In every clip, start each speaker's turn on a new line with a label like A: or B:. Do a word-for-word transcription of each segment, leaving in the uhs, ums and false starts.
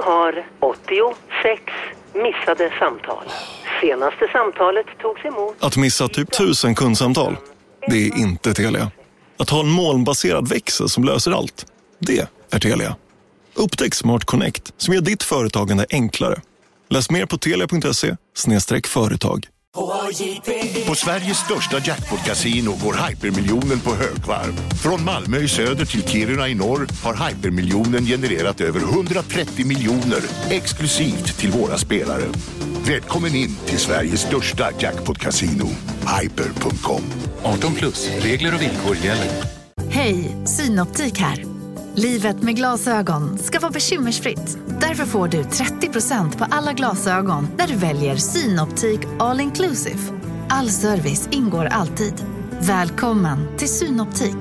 A: har åttiosex missade samtal. Senaste samtalet togs emot...
B: Att missa typ tusen kundsamtal, det är inte Telia. Att ha en molnbaserad växel som löser allt, det är Telia. Upptäck Smart Connect som gör ditt företagande enklare. Läs mer på telia punkt se slash företag.
C: På Sveriges största jackpot-casino går hypermiljonen på högvarv. Från Malmö i söder till Kiruna i norr har hypermiljonen genererat över hundratrettio miljoner exklusivt till våra spelare. Välkommen in till Sveriges största jackpot-casino, hyper punkt com.
D: arton plus, regler och villkor gäller.
E: Hej, Synoptik här. Livet med glasögon ska vara bekymmersfritt. Därför får du trettio procent på alla glasögon när du väljer Synoptik All Inclusive. All service ingår alltid. Välkommen till Synoptik.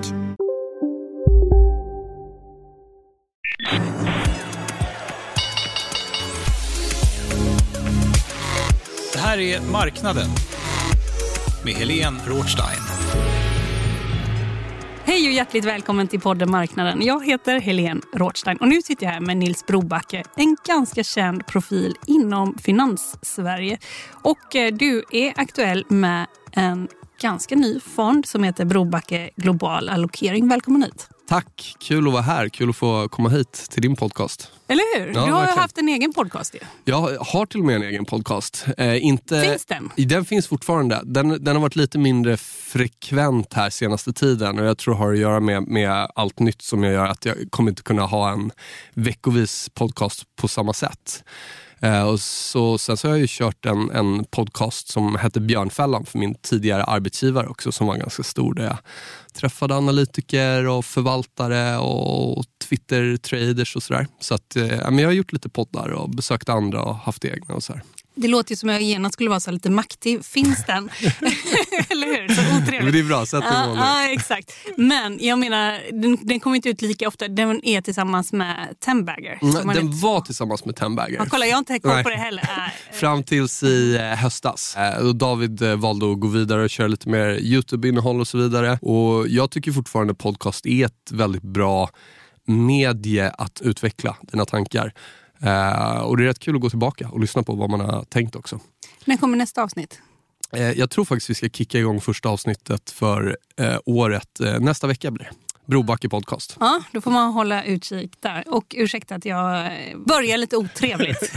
F: Det här är Marknaden med Helene Rothstein.
G: Hej och hjärtligt välkommen till podden Marknaden. Jag heter Helene Rothstein och nu sitter jag här med Nils Brobacke, en ganska känd profil inom Finans-Sverige. Och du är aktuell med en ganska ny fond som heter Brobacke Global Allokering. Välkommen hit.
H: Tack, kul att vara här. Kul att få komma hit till din podcast.
G: Eller hur?
H: Ja,
G: du har
H: verkligen.
G: ju haft en egen podcast. Ja.
H: Jag har till och med en egen podcast. Eh, inte,
G: Finns den?
H: Den finns fortfarande. Den, den har varit lite mindre frekvent här senaste tiden. Och jag tror det har att göra med, med allt nytt som jag gör. Att jag kommer inte kunna ha en veckovis podcast på samma sätt. Eh, och så, sen så har jag ju kört en, en podcast som hette Björnfällan för min tidigare arbetsgivare också, som var ganska stor, där jag träffade analytiker och förvaltare och Twitter-traders och sådär. Så att, eh, men jag har gjort lite poddar och besökt andra och haft egna och så här.
G: Det låter ju som jag gärna skulle vara så lite maktig. Finns den? Eller hur? Så otrevligt.
H: Men det är bra, så att det
G: ja,
H: var
G: ja, exakt. Men jag menar, den, den kommer inte ut lika ofta. Den är tillsammans med Ten Bagger.
H: Mm, den
G: inte...
H: var tillsammans med Ten Bagger.
G: Ja, kolla, jag har inte koll på det heller. Äh,
H: Fram tills i eh, höstas. Eh, och David eh, valde att gå vidare och köra lite mer YouTube-innehåll och så vidare. Och jag tycker fortfarande podcast är ett väldigt bra medie att utveckla dina tankar. Uh, och det är rätt kul att gå tillbaka och lyssna på vad man har tänkt också.
G: När kommer nästa avsnitt?
H: Uh, jag tror faktiskt vi ska kicka igång första avsnittet för uh, året. Uh, nästa vecka blir det. Brobacke podcast.
G: Ja, då får man hålla utkik där. Och ursäkta att jag börjar lite otrevligt.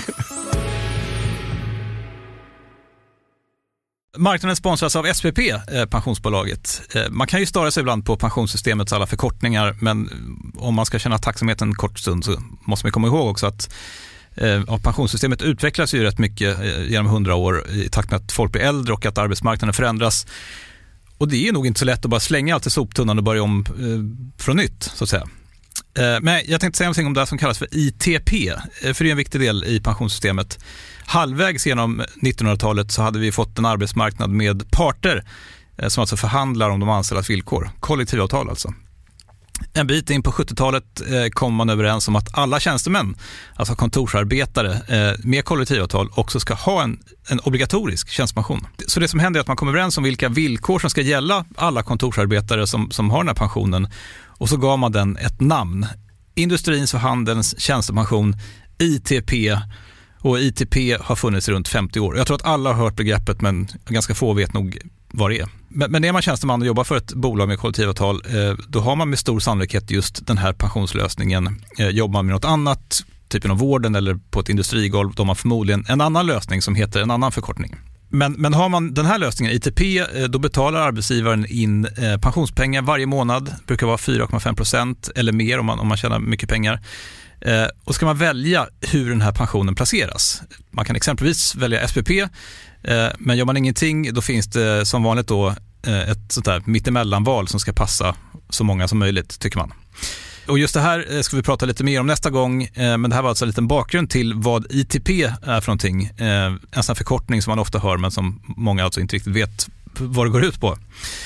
F: Marknaden sponsras av S P P, eh, pensionsbolaget. Eh, man kan ju störa sig ibland på pensionssystemets alla förkortningar, men om man ska känna tacksamhet en kort stund så måste man komma ihåg också att eh, pensionssystemet utvecklas ju rätt mycket eh, genom hundra år i takt med att folk blir äldre och att arbetsmarknaden förändras. Och det är nog inte så lätt att bara slänga allt i soptunnan och börja om eh, från nytt, så att säga. Eh, men jag tänkte säga någonting om det som kallas för I T P, eh, för det är en viktig del i pensionssystemet. Halvvägs genom nittonhundratalet så hade vi fått en arbetsmarknad med parter eh, som alltså förhandlar om de anställdas villkor. Kollektivavtal alltså. En bit in på sjuttiotalet eh, kom man överens om att alla tjänstemän, alltså kontorsarbetare eh, med kollektivavtal, också ska ha en, en obligatorisk tjänstepension. Så det som händer är att man kommer överens om vilka villkor som ska gälla alla kontorsarbetare som, som har den här pensionen. Och så gav man den ett namn. Industrins och handelns tjänstepension, I T P. Och I T P har funnits i runt femtio år. Jag tror att alla har hört begreppet, men ganska få vet nog vad det är. Men, men är man tjänsteman och jobbar för ett bolag med kollektivavtal, eh, då har man med stor sannolikhet just den här pensionslösningen. Eh, jobbar man med något annat, typ inom vården eller på ett industrigolv, då har man förmodligen en annan lösning som heter en annan förkortning. Men, men har man den här lösningen, I T P, eh, då betalar arbetsgivaren in eh, pensionspengar varje månad. Det brukar vara fyra komma fem procent eller mer om man, om man tjänar mycket pengar. Eh, och ska man välja hur den här pensionen placeras. Man kan exempelvis välja S P P, eh, men gör man ingenting, då finns det som vanligt då eh, ett sånt där mittemellanval som ska passa så många som möjligt, tycker man. Och just det här eh, ska vi prata lite mer om nästa gång, eh, men det här var alltså en liten bakgrund till vad I T P är för någonting. Eh, en sån förkortning som man ofta hör, men som många alltså inte riktigt vet vad det går ut på.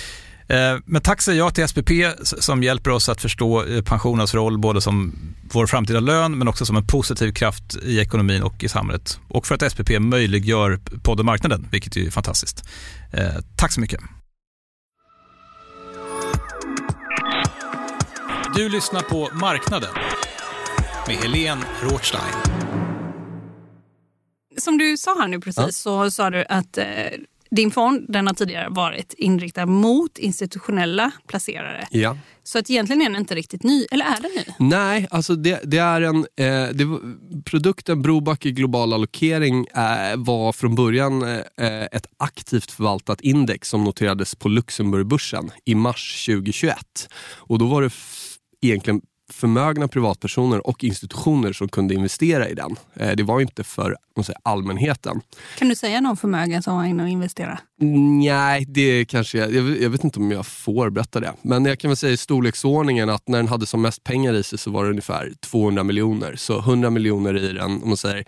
F: Men tack säger jag till S P P som hjälper oss att förstå pensionens roll både som vår framtida lön men också som en positiv kraft i ekonomin och i samhället. Och för att S P P möjliggör podden-marknaden, vilket är fantastiskt. Tack så mycket. Du lyssnar på Marknaden med Helene Rothstein.
G: som du sa här nu precis ja. så sa du att eh, din fond den har tidigare varit inriktad mot institutionella placerare. Ja. Så att egentligen är den inte riktigt ny, eller är den ny?
H: Nej, alltså det, det är en eh, det, produkten Brobacke Global Allokering eh, var från början eh, ett aktivt förvaltat index som noterades på Luxemburgbörsen i mars tjugohundratjugoett. Och då var det f- egentligen förmögna privatpersoner och institutioner som kunde investera i den. Eh, det var inte för säga, allmänheten.
G: Kan du säga någon förmögen som var inne och investera?
H: Nej, det kanske jag, jag, jag vet inte om jag får berätta det. Men jag kan väl säga i storleksordningen att när den hade som mest pengar i sig så var det ungefär tvåhundra miljoner. Så hundra miljoner i den, om man säger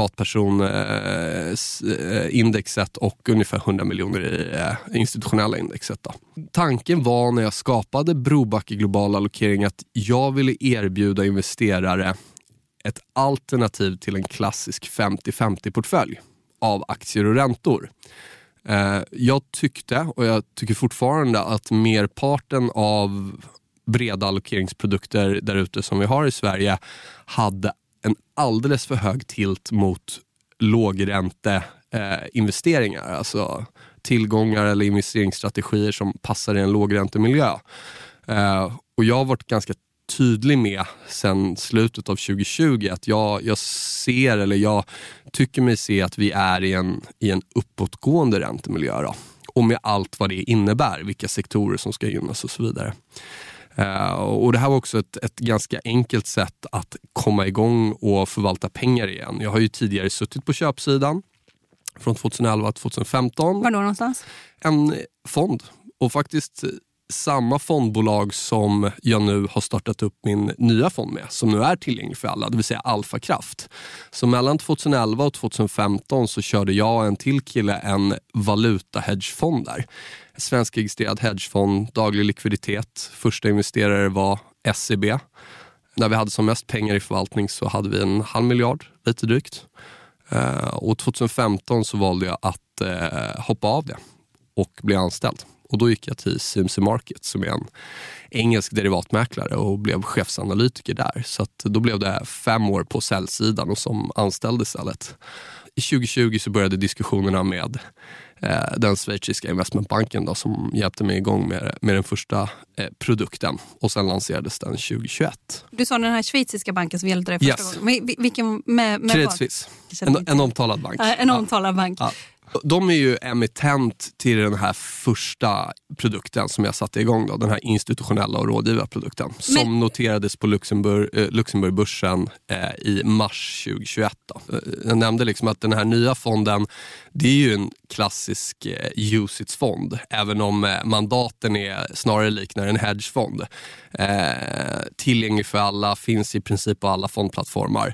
H: privatpersonindexet eh, och ungefär hundra miljoner i eh, institutionella indexet. Då. Tanken var när jag skapade Brobacke Global Allokering att jag ville erbjuda investerare ett alternativ till en klassisk femtio femtio-portfölj av aktier och räntor. Eh, jag tyckte, och jag tycker fortfarande, att merparten av breda allokeringsprodukter där ute som vi har i Sverige hade en alldeles för hög tilt mot lågränte eh, investeringar. Alltså tillgångar eller investeringsstrategier som passar i en lågräntemiljö. Eh, och jag har varit ganska tydlig med sen slutet av tjugohundratjugo att jag, jag ser eller jag tycker mig se att vi är i en, i en uppåtgående räntemiljö då. Och med allt vad det innebär, vilka sektorer som ska gynnas och så vidare. Uh, och det här var också ett, ett ganska enkelt sätt att komma igång och förvalta pengar igen. Jag har ju tidigare suttit på köpsidan från tjugoelva till tjugohundrafemton.
G: Var då någonstans?
H: En fond. Och faktiskt samma fondbolag som jag nu har startat upp min nya fond med, som nu är tillgänglig för alla, det vill säga Alfa Kraft. Så mellan tjugoelva och tjugohundrafemton så körde jag och en till kille en valuta-hedgefond där. Svensk registrerad hedgefond, daglig likviditet. Första investerare var S E B. När vi hade som mest pengar i förvaltning så hade vi en halv miljard, lite drygt. Och tjugohundrafemton så valde jag att hoppa av det och bli anställd. Och då gick jag till C M C Market som är en engelsk derivatmäklare och blev chefsanalytiker där. Så att då blev det fem år på säljsidan och som anställd istället. I tjugohundratjugo så började diskussionerna med eh, den schweiziska investmentbanken då, som hjälpte mig igång med, med den första eh, produkten. Och sen lanserades den tjugohundratjugoett.
G: Du sa den här schweiziska banken som hjälpte dig första
H: yes.
G: gången. Men, vilken med, med
H: Credit Suisse. En, en omtalad bank.
G: Äh, en omtalad ja. bank. Ja.
H: De är ju emittent till den här första produkten som jag satte igång då, den här institutionella och rådgivarprodukten som Men... noterades på Luxemburg, eh, Luxemburgbörsen eh, i mars tjugohundratjugoett. Då. Jag nämnde liksom att den här nya fonden, det är ju en klassisk eh, U C I T S-fond, även om eh, mandaten är snarare liknar en hedgefond. Eh, tillgänglig för alla, finns i princip på alla fondplattformar.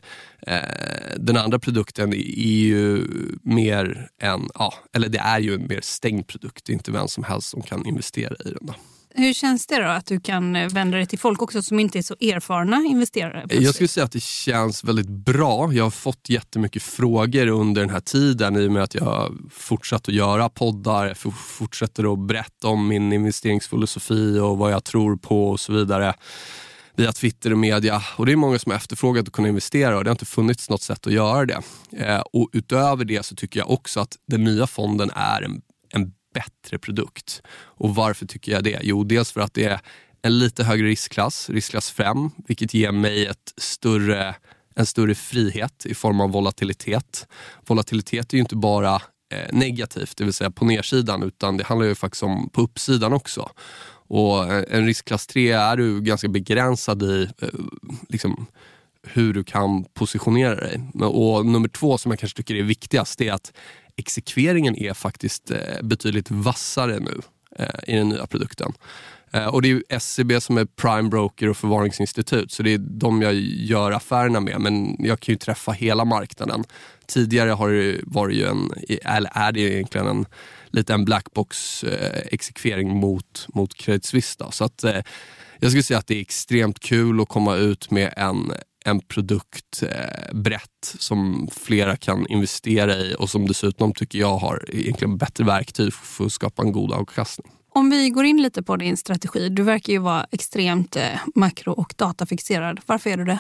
H: Den andra produkten är ju mer en, ja, eller det är ju en mer stängd produkt, inte vem som helst som kan investera i den då.
G: Hur känns det då att du kan vända dig till folk också som inte är så erfarna investerare? Plötsligt?
H: Jag skulle säga att det känns väldigt bra. Jag har fått jättemycket frågor under den här tiden i och med att jag har fortsatt att göra poddar, fortsätter att berätta om min investeringsfilosofi och vad jag tror på och så vidare. Via Twitter och media. Och det är många som har efterfrågat att kunna investera och det har inte funnits något sätt att göra det. Eh, och utöver det så tycker jag också att den nya fonden är en, en bättre produkt. Och varför tycker jag det? Jo, dels för att det är en lite högre riskklass, riskklass fem, vilket ger mig ett större, en större frihet i form av volatilitet. Volatilitet är ju inte bara eh, negativt, det vill säga på nedsidan, utan det handlar ju faktiskt om på uppsidan också. Och en riskklass tre är du ganska begränsad i liksom, hur du kan positionera dig. Och nummer två som jag kanske tycker är viktigast är att exekveringen är faktiskt betydligt vassare nu i den nya produkten. Och det är ju S C B som är prime broker och förvaringsinstitut, så det är de jag gör affärerna med, men jag kan ju träffa hela marknaden. Tidigare har det varit ju en, eller är det egentligen en lite en blackbox eh, exekvering mot, mot Credit Suisse då. Så att eh, jag skulle säga att det är extremt kul att komma ut med en, en produkt eh, brett som flera kan investera i och som dessutom tycker jag har egentligen bättre verktyg för att skapa en god avkastning.
G: Om vi går in lite på din strategi, du verkar ju vara extremt eh, makro- och datafixerad. Varför är du det?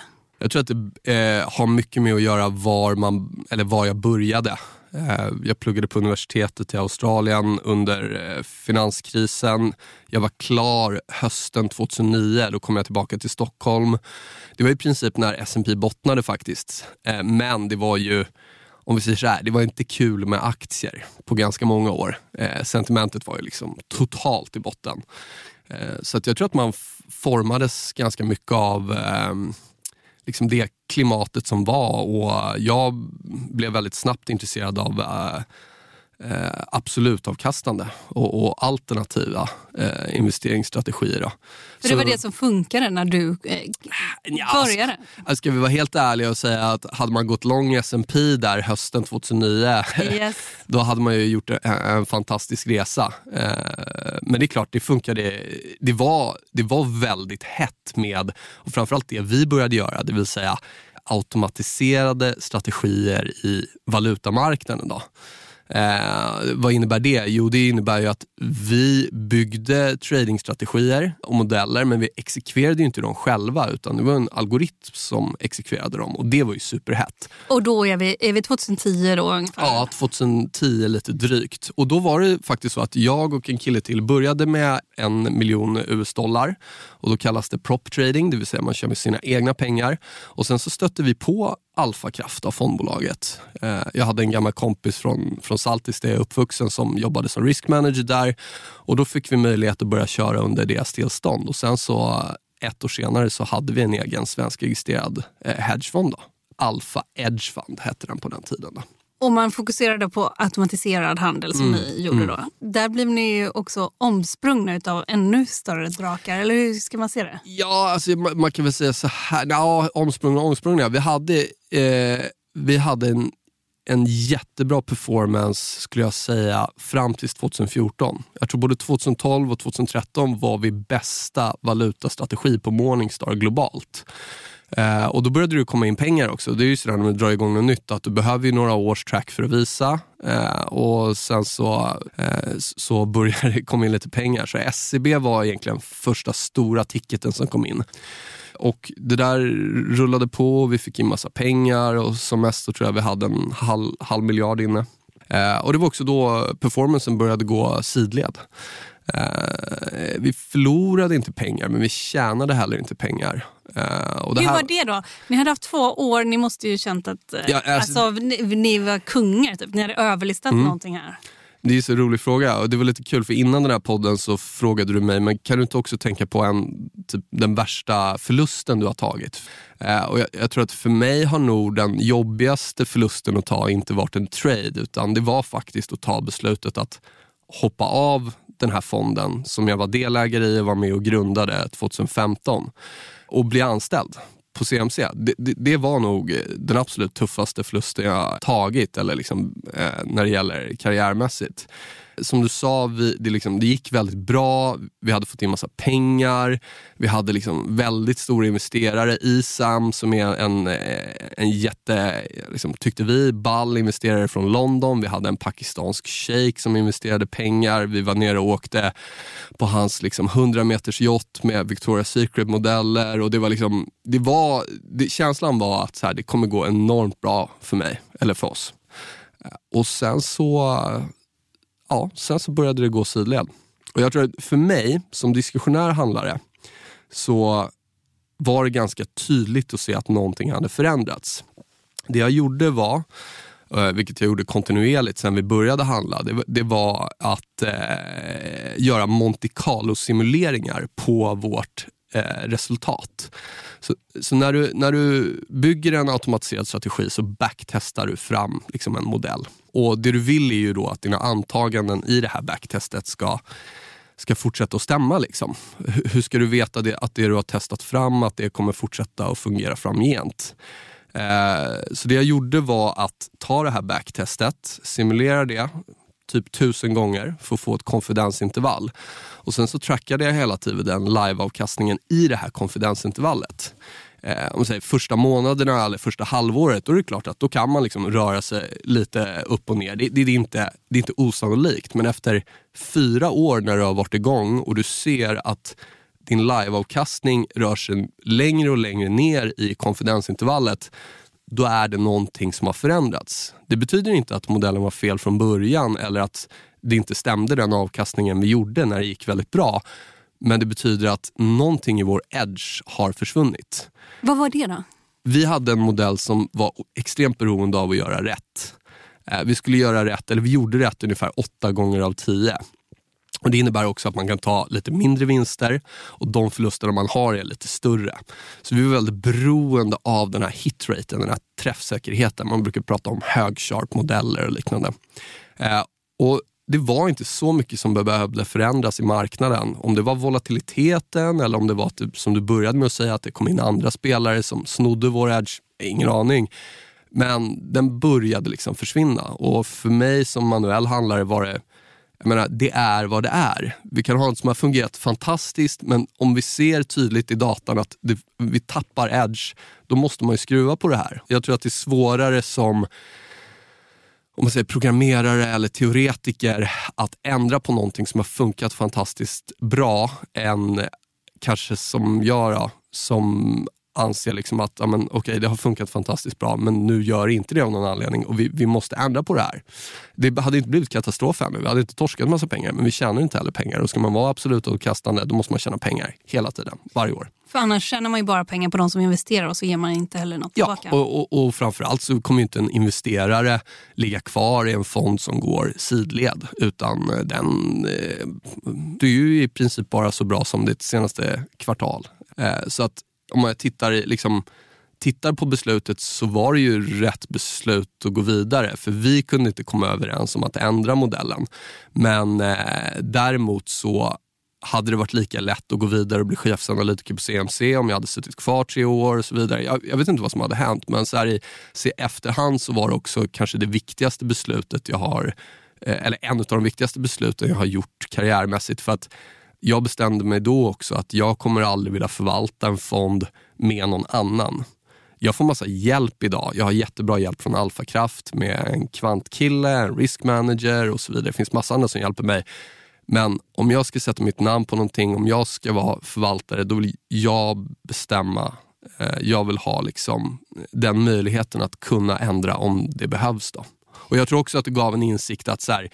H: Jag tror att det eh, har mycket med att göra var, man, eller var jag började. Eh, jag pluggade på universitetet i Australien under eh, finanskrisen. Jag var klar hösten tjugohundranio, då kom jag tillbaka till Stockholm. Det var i princip när S and P bottnade faktiskt. Eh, men det var ju, om vi säger så här, det var inte kul med aktier på ganska många år. Eh, sentimentet var ju liksom totalt i botten. Eh, så att jag tror att man f- formades ganska mycket av eh, liksom det klimatet som var, och jag blev väldigt snabbt intresserad av eh, eh, absolut avkastande och, och alternativa eh, investeringsstrategier. Då.
G: För det var det som funkade när du eh,
H: ja,
G: började?
H: Alltså, ska vi vara helt ärliga och säga att hade man gått lång i S and P där hösten tjugohundranio,
G: yes.
H: då hade man ju gjort en, en fantastisk resa. Eh, men det är klart, det funkade. Det var, det var väldigt hett med, och framförallt det vi började göra, det vill säga automatiserade strategier i valutamarknaden då. Eh, vad innebär det? Jo, det innebär ju att vi byggde tradingstrategier och modeller, men vi exekverade ju inte dem själva, utan det var en algoritm som exekverade dem, och det var ju superhett.
G: Och då är vi, är vi tjugohundratio då ungefär?
H: Ja, tjugohundratio lite drygt. Och då var det faktiskt så att jag och en kille till började med en miljon U S-dollar, och då kallas det prop trading, det vill säga man kör med sina egna pengar, och sen så stötte vi på Alfakraft av fondbolaget. Jag hade en gammal kompis från, från Saltis där jag är uppvuxen som jobbade som risk manager där, och då fick vi möjlighet att börja köra under deras tillstånd, och sen så ett år senare så hade vi en egen svenskregistrerad hedgefond då. Alpha Edge Fund hette den på den tiden då.
G: Och man fokuserade på automatiserad handel som mm. ni gjorde då. Där blev ni ju också omsprungna av ännu större drakar, eller hur ska man se det?
H: Ja, alltså man, man kan väl säga så här, ja, omsprungna omsprungna. Vi hade, eh, vi hade en, en jättebra performance, skulle jag säga, fram till tjugohundrafjorton. Jag tror både tjugotolv och tjugotretton var vi bästa valutastrategi på Morningstar globalt. Eh, och då började det komma in pengar också. Det är ju sådär när man drar igång något nytt, att du behöver ju några års track för att visa. Eh, och sen så, eh, så började det komma in lite pengar. Så S C B var egentligen första stora ticketen som kom in. Och det där rullade på, vi fick in massa pengar, och som mest så tror jag vi hade en halv, halv miljard inne. Eh, och det var också då performancen började gå sidled. Uh, vi förlorade inte pengar, men vi tjänade heller inte pengar. Uh, och det
G: Hur
H: här...
G: var det då? Ni hade haft två år, ni måste ju känt att uh,
H: ja, alltså...
G: alltså, ni, ni var kungar typ. Ni hade överlistat mm. någonting här.
H: Det är så rolig fråga, och det var lite kul, för innan den här podden så frågade du mig, men kan du inte också tänka på en, typ, den värsta förlusten du har tagit? Uh, och jag, jag tror att för mig har nog den jobbigaste förlusten att ta inte varit en trade, utan det var faktiskt att ta beslutet att hoppa av den här fonden som jag var delägare i och var med och grundade tjugohundrafemton och bli anställd på C M C. Det, det, det var nog den absolut tuffaste förlusten jag tagit, eller liksom, eh, när det gäller karriärmässigt. Som du sa, vi, det, liksom, det gick väldigt bra. Vi hade fått in massa pengar. Vi hade liksom väldigt stora investerare. I S A M som är en, en jätte, liksom, tyckte vi, ball investerare från London. Vi hade en pakistansk sheik som investerade pengar. Vi var nere och åkte på hans liksom, hundra meters yacht med Victoria's Secret-modeller. Och det var liksom, det var, det, känslan var att så här, det kommer gå enormt bra för mig, eller för oss. Och sen så... Ja, sen så började det gå sidled. Och jag tror att för mig som diskussionär handlare så var det ganska tydligt att se att någonting hade förändrats. Det jag gjorde var, vilket jag gjorde kontinuerligt sen vi började handla, det, det var att eh, göra Monte Carlo-simuleringar på vårt eh, resultat. Så, så när, du, när du bygger en automatiserad strategi så backtestar du fram liksom en modell. Och det du vill är ju då att dina antaganden i det här backtestet ska, ska fortsätta att stämma. Liksom. Hur ska du veta det, att det du har testat fram, att det kommer fortsätta att fungera framgent? Eh, så det jag gjorde var att ta det här backtestet, simulera det typ tusen gånger för att få ett konfidensintervall. Och sen så trackade jag hela tiden den live-avkastningen i det här konfidensintervallet. Eh, om man säger första månaderna eller första halvåret, då är det klart att då kan man liksom röra sig lite upp och ner. Det, det, det, är inte, det är inte osannolikt, men efter fyra år när du har varit igång och du ser att din live-avkastning rör sig längre och längre ner i konfidensintervallet, då är det någonting som har förändrats. Det betyder inte att modellen var fel från början eller att det inte stämde den avkastningen vi gjorde när det gick väldigt bra. Men det betyder att någonting i vår edge har försvunnit.
G: Vad var det då?
H: Vi hade en modell som var extremt beroende av att göra rätt. Vi skulle göra rätt, eller vi gjorde rätt ungefär åtta gånger av tio. Och det innebär också att man kan ta lite mindre vinster och de förluster man har är lite större. Så vi är väldigt beroende av den här hitraten, den här träffsäkerheten. Man brukar prata om hög-sharp-modeller och liknande. Eh, och det var inte så mycket som behövde förändras i marknaden. Om det var volatiliteten eller om det var typ, som du började med att säga, att det kom in andra spelare som snodde vår edge, ingen aning. Men den började liksom försvinna. Och för mig som manuell handlare var det, jag menar, det är vad det är. Vi kan ha något som har fungerat fantastiskt, men om vi ser tydligt i datan att det, vi tappar edge, då måste man ju skruva på det här. Jag tror att det är svårare som, om man säger programmerare eller teoretiker, att ändra på någonting som har funkat fantastiskt bra än kanske som jag då, som anser liksom att ja, men, okej, det har funkat fantastiskt bra, men nu gör inte det av någon anledning och vi, vi måste ändra på det här. Det hade inte blivit katastrof ännu, vi hade inte torskat en massa pengar, men vi tjänar inte heller pengar, och ska man vara absolut avkastande, då måste man tjäna pengar hela tiden, varje år.
G: För annars tjänar man ju bara pengar på de som investerar och så ger man inte heller något
H: ja,
G: tillbaka.
H: Och, och, och framförallt så kommer inte en investerare ligga kvar i en fond som går sidled, utan den eh, det är ju i princip bara så bra som det senaste kvartal. Eh, så att om man tittar, liksom, tittar på beslutet så var det ju rätt beslut att gå vidare. För vi kunde inte komma överens om att ändra modellen. Men eh, däremot så hade det varit lika lätt att gå vidare och bli chefsanalytiker på C M C om jag hade suttit kvar tre år och så vidare. Jag, jag vet inte vad som hade hänt, men så här i, så i efterhand så var det också kanske det viktigaste beslutet jag har, eh, eller en av de viktigaste besluten jag har gjort karriärmässigt, för att jag bestämde mig då också att jag kommer aldrig vilja förvalta en fond med någon annan. Jag får massa hjälp idag. Jag har jättebra hjälp från Alfakraft med en kvantkille, en risk manager och så vidare. Det finns massa andra som hjälper mig. Men om jag ska sätta mitt namn på någonting, om jag ska vara förvaltare, då vill jag bestämma. Jag vill ha liksom den möjligheten att kunna ändra om det behövs då. Och jag tror också att det gav en insikt att så här,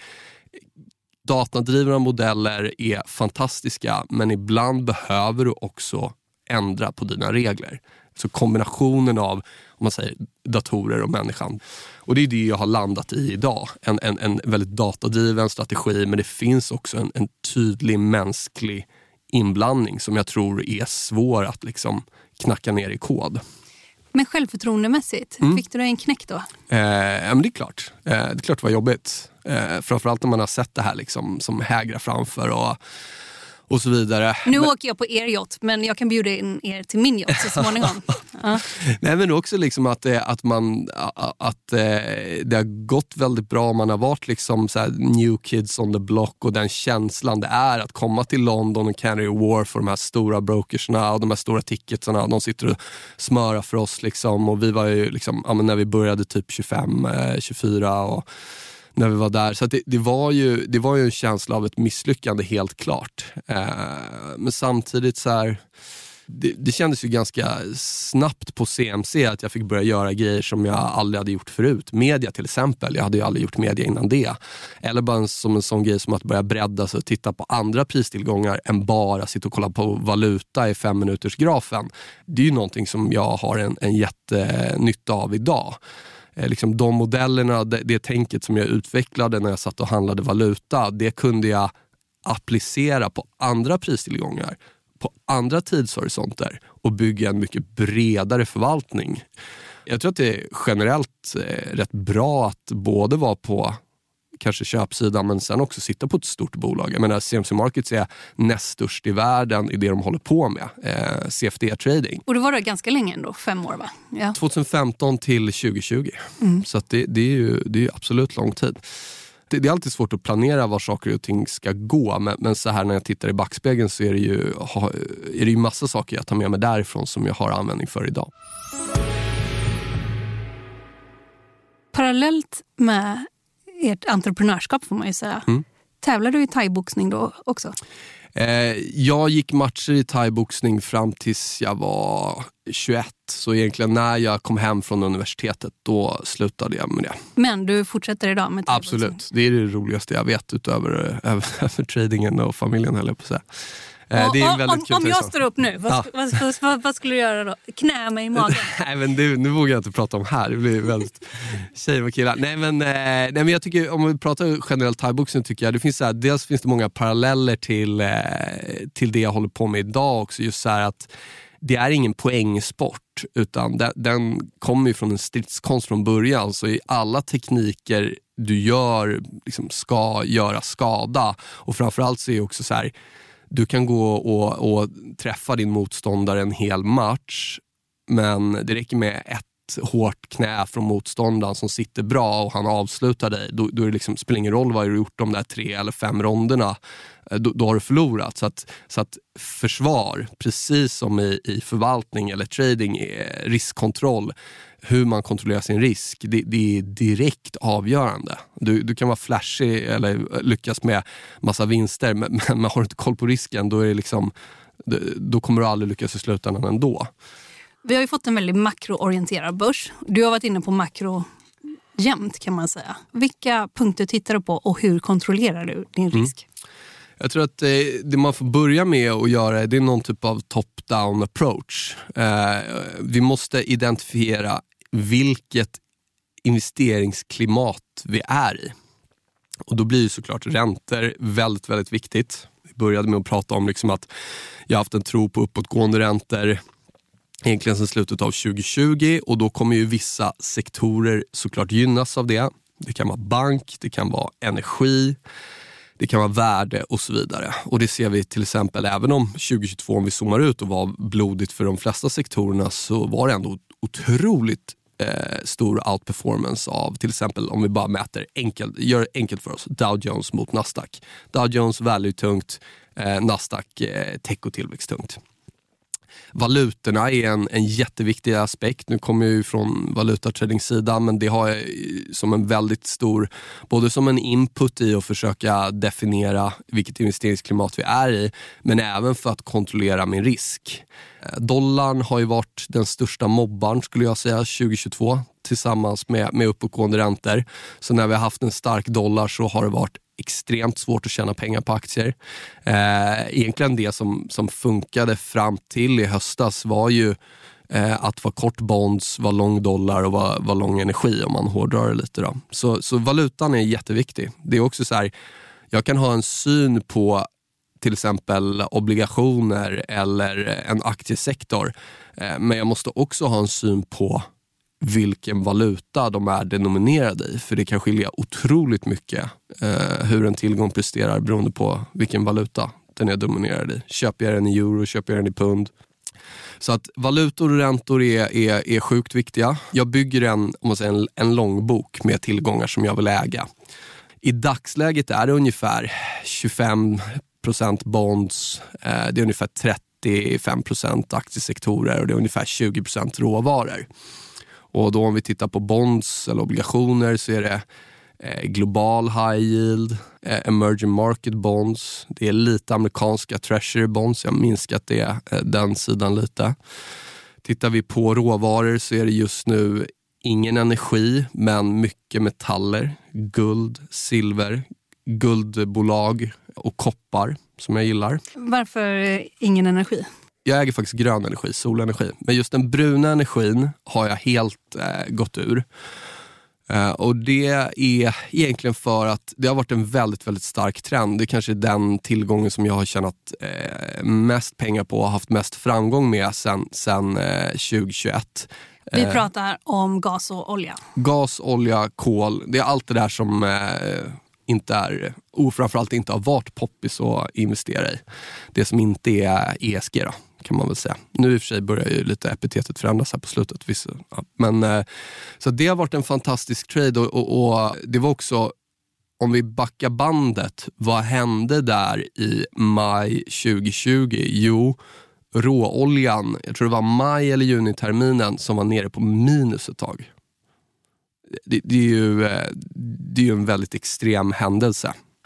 H: datadrivna modeller är fantastiska, men ibland behöver du också ändra på dina regler. Så kombinationen av, om man säger, datorer och människan. Och det är det jag har landat i idag. En, en, en väldigt datadriven strategi, men det finns också en, en tydlig mänsklig inblandning som jag tror är svår att liksom knacka ner i kod.
G: Men självförtroendemässigt, mm. fick du en knäck då?
H: Eh, men det är klart. Eh, det är klart det var jobbigt. Eh, framförallt när man har sett det här liksom, som hägrar framför och, och så vidare.
G: Nu
H: men,
G: åker jag på er yacht, men jag kan bjuda in er till min yacht så småningom. Ja.
H: Nej, men också liksom att, att, man, att det har gått väldigt bra. Man har varit liksom så här new kids on the block, och den känslan det är att komma till London och Canary Wharf och de här stora brokersna och de här stora ticketsarna, de sitter och smörar för oss liksom. Och vi var ju liksom, ja, men när vi började typ tjugofem, tjugofyra och när vi var där. Så att det, det, var ju, det var ju en känsla av ett misslyckande, helt klart. Eh, men samtidigt så här, det, det kändes ju ganska snabbt på C M C att jag fick börja göra grejer som jag aldrig hade gjort förut. Media till exempel. Jag hade ju aldrig gjort media innan det. Eller bara en, som en sån grej som att börja bredda sig och titta på andra pristillgångar än bara sitta och kolla på valuta i fem minuters grafen. Det är ju någonting som jag har en, en jättenytta av idag. Liksom de modellerna, det, det tänket som jag utvecklade när jag satt och handlade valuta, det kunde jag applicera på andra pristillgångar, på andra tidshorisonter och bygga en mycket bredare förvaltning. Jag tror att det är generellt eh, rätt bra att både vara på kanske köpsidan, men sen också sitta på ett stort bolag. Jag menar, C M C Markets är näst störst i världen i det de håller på med, eh, C F D-trading.
G: Och det var det ganska länge ändå, fem år va? Ja.
H: tjugohundrafemton till tjugohundratjugo. Mm. Så att det, det, är ju, det är ju absolut lång tid. Det, det är alltid svårt att planera var saker och ting ska gå, men, men så här när jag tittar i backspegeln så är det ju, är det ju massa saker jag tar med mig därifrån som jag har användning för idag.
G: Parallellt med ert entreprenörskap får man ju säga, mm. Tävlar du i thaiboxning då också?
H: Eh, jag gick matcher i thaiboxning fram tills jag var tjugoett. Så egentligen när jag kom hem från universitetet, då slutade jag med det.
G: Men du fortsätter idag med thaiboxning?
H: Absolut, det är det roligaste jag vet utöver över, över tradingen och familjen, höll jag på att säga.
G: Och, det är väldigt om, om jag står upp nu, vad, ja. vad, vad, vad, vad skulle du göra då? Knä mig i magen?
H: Nej, men det, nu vågar jag inte prata om här. Det blir väldigt tjejer och killar. Nej men, eh, nej, men jag tycker, om vi pratar generellt thaiboxning, tycker jag det finns så här, dels finns det många paralleller till, eh, till det jag håller på med idag också. Just så här att det är ingen poängsport, utan den, den kommer ju från en stridskonst från början. Så i alla tekniker du gör liksom, ska göra skada. Och framförallt så är det också så här, du kan gå och, och träffa din motståndare en hel match, men det räcker med ett hårt knä från motståndaren som sitter bra och han avslutar dig. Då, då är det liksom, spelar ingen roll vad du gjort de där tre eller fem ronderna. Då, då har du förlorat. Så att, så att försvar, precis som i, i förvaltning eller trading, är riskkontroll. Hur man kontrollerar sin risk, det, det är direkt avgörande. Du, du kan vara flashig eller lyckas med massa vinster, men, men har du inte koll på risken, då, är det liksom, då kommer du aldrig lyckas i slutändan ändå.
G: Vi har ju fått en väldigt makroorienterad börs. Du har varit inne på makro jämt, kan man säga. Vilka punkter tittar du på och hur kontrollerar du din risk? Mm.
H: Jag tror att det, det man får börja med att göra, det är någon typ av top-down approach. Eh, vi måste identifiera vilket investeringsklimat vi är i. Och då blir ju såklart räntor väldigt, väldigt viktigt. Vi började med att prata om liksom att jag har haft en tro på uppåtgående räntor egentligen sedan slutet av tjugo tjugo, och då kommer ju vissa sektorer såklart gynnas av det. Det kan vara bank, det kan vara energi, det kan vara värde och så vidare. Och det ser vi till exempel även om tjugo tjugotvå, om vi zoomar ut och var blodigt för de flesta sektorerna, så var det ändå otroligt eh, stor outperformance av till exempel, om vi bara mäter enkelt, gör det enkelt för oss, Dow Jones mot Nasdaq. Dow Jones value tungt, eh, Nasdaq eh, tech och tillväxt tungt. Valutorna är en, en jätteviktig aspekt. Nu kommer jag ju från valutatradingsidan, men det har jag som en väldigt stor, både som en input i att försöka definiera vilket investeringsklimat vi är i, men även för att kontrollera min risk. Dollarn har ju varit den största mobbaren, skulle jag säga, tjugo tjugotvå tillsammans med, med uppåtgående räntor. Så när vi har haft en stark dollar så har det varit extremt svårt att tjäna pengar på aktier. Eh, egentligen det som, som funkade fram till i höstas var ju eh, att vara kort bonds, vara lång dollar och vara, vara lång energi, om man hårdrar det lite då. Så, så valutan är jätteviktig. Det är också så här, jag kan ha en syn på till exempel obligationer eller en aktiesektor, eh, men jag måste också ha en syn på vilken valuta de är denominerade i. För det kan skilja otroligt mycket eh, hur en tillgång presterar beroende på vilken valuta den är dominerad i. Köper jag den i euro, köper jag den i pund. Så att valutor och räntor är, är, är sjukt viktiga. Jag bygger en, om man säger, en, en långbok med tillgångar som jag vill äga. I dagsläget är det ungefär tjugofem procent bonds, eh, det är ungefär trettiofem procent aktiesektorer och det är ungefär tjugo procent råvaror. Och då om vi tittar på bonds eller obligationer så är det eh, global high yield, eh, emerging market bonds. Det är lite amerikanska treasury bonds. Jag har minskat det, eh, den sidan lite. Tittar vi på råvaror så är det just nu ingen energi, men mycket metaller. Guld, silver, guldbolag och koppar som jag gillar.
G: Varför ingen energi?
H: Jag äger faktiskt grön energi, solenergi. Men just den bruna energin har jag helt eh, gått ur. Eh, och det är egentligen för att det har varit en väldigt, väldigt stark trend. Det är kanske den tillgången som jag har tjänat eh, mest pengar på och haft mest framgång med sen, sen eh, tjugo tjugoett.
G: Vi pratar om gas och olja.
H: Gas, olja, kol. Det är allt det där som eh, inte är, och framförallt inte har varit poppis att investera i. Det som inte är E S G då, kan man väl säga. Nu i och för sig börjar ju lite epitetet förändras här på slutet. Vissa, ja. Men, eh, så det har varit en fantastisk trade och, och, och det var också, om vi backar bandet, vad hände där i maj tjugo tjugo? Jo, råoljan, jag tror det var maj eller juniterminen som var nere på minus ett tag. Det, det, är ju, det är ju en väldigt extrem händelse.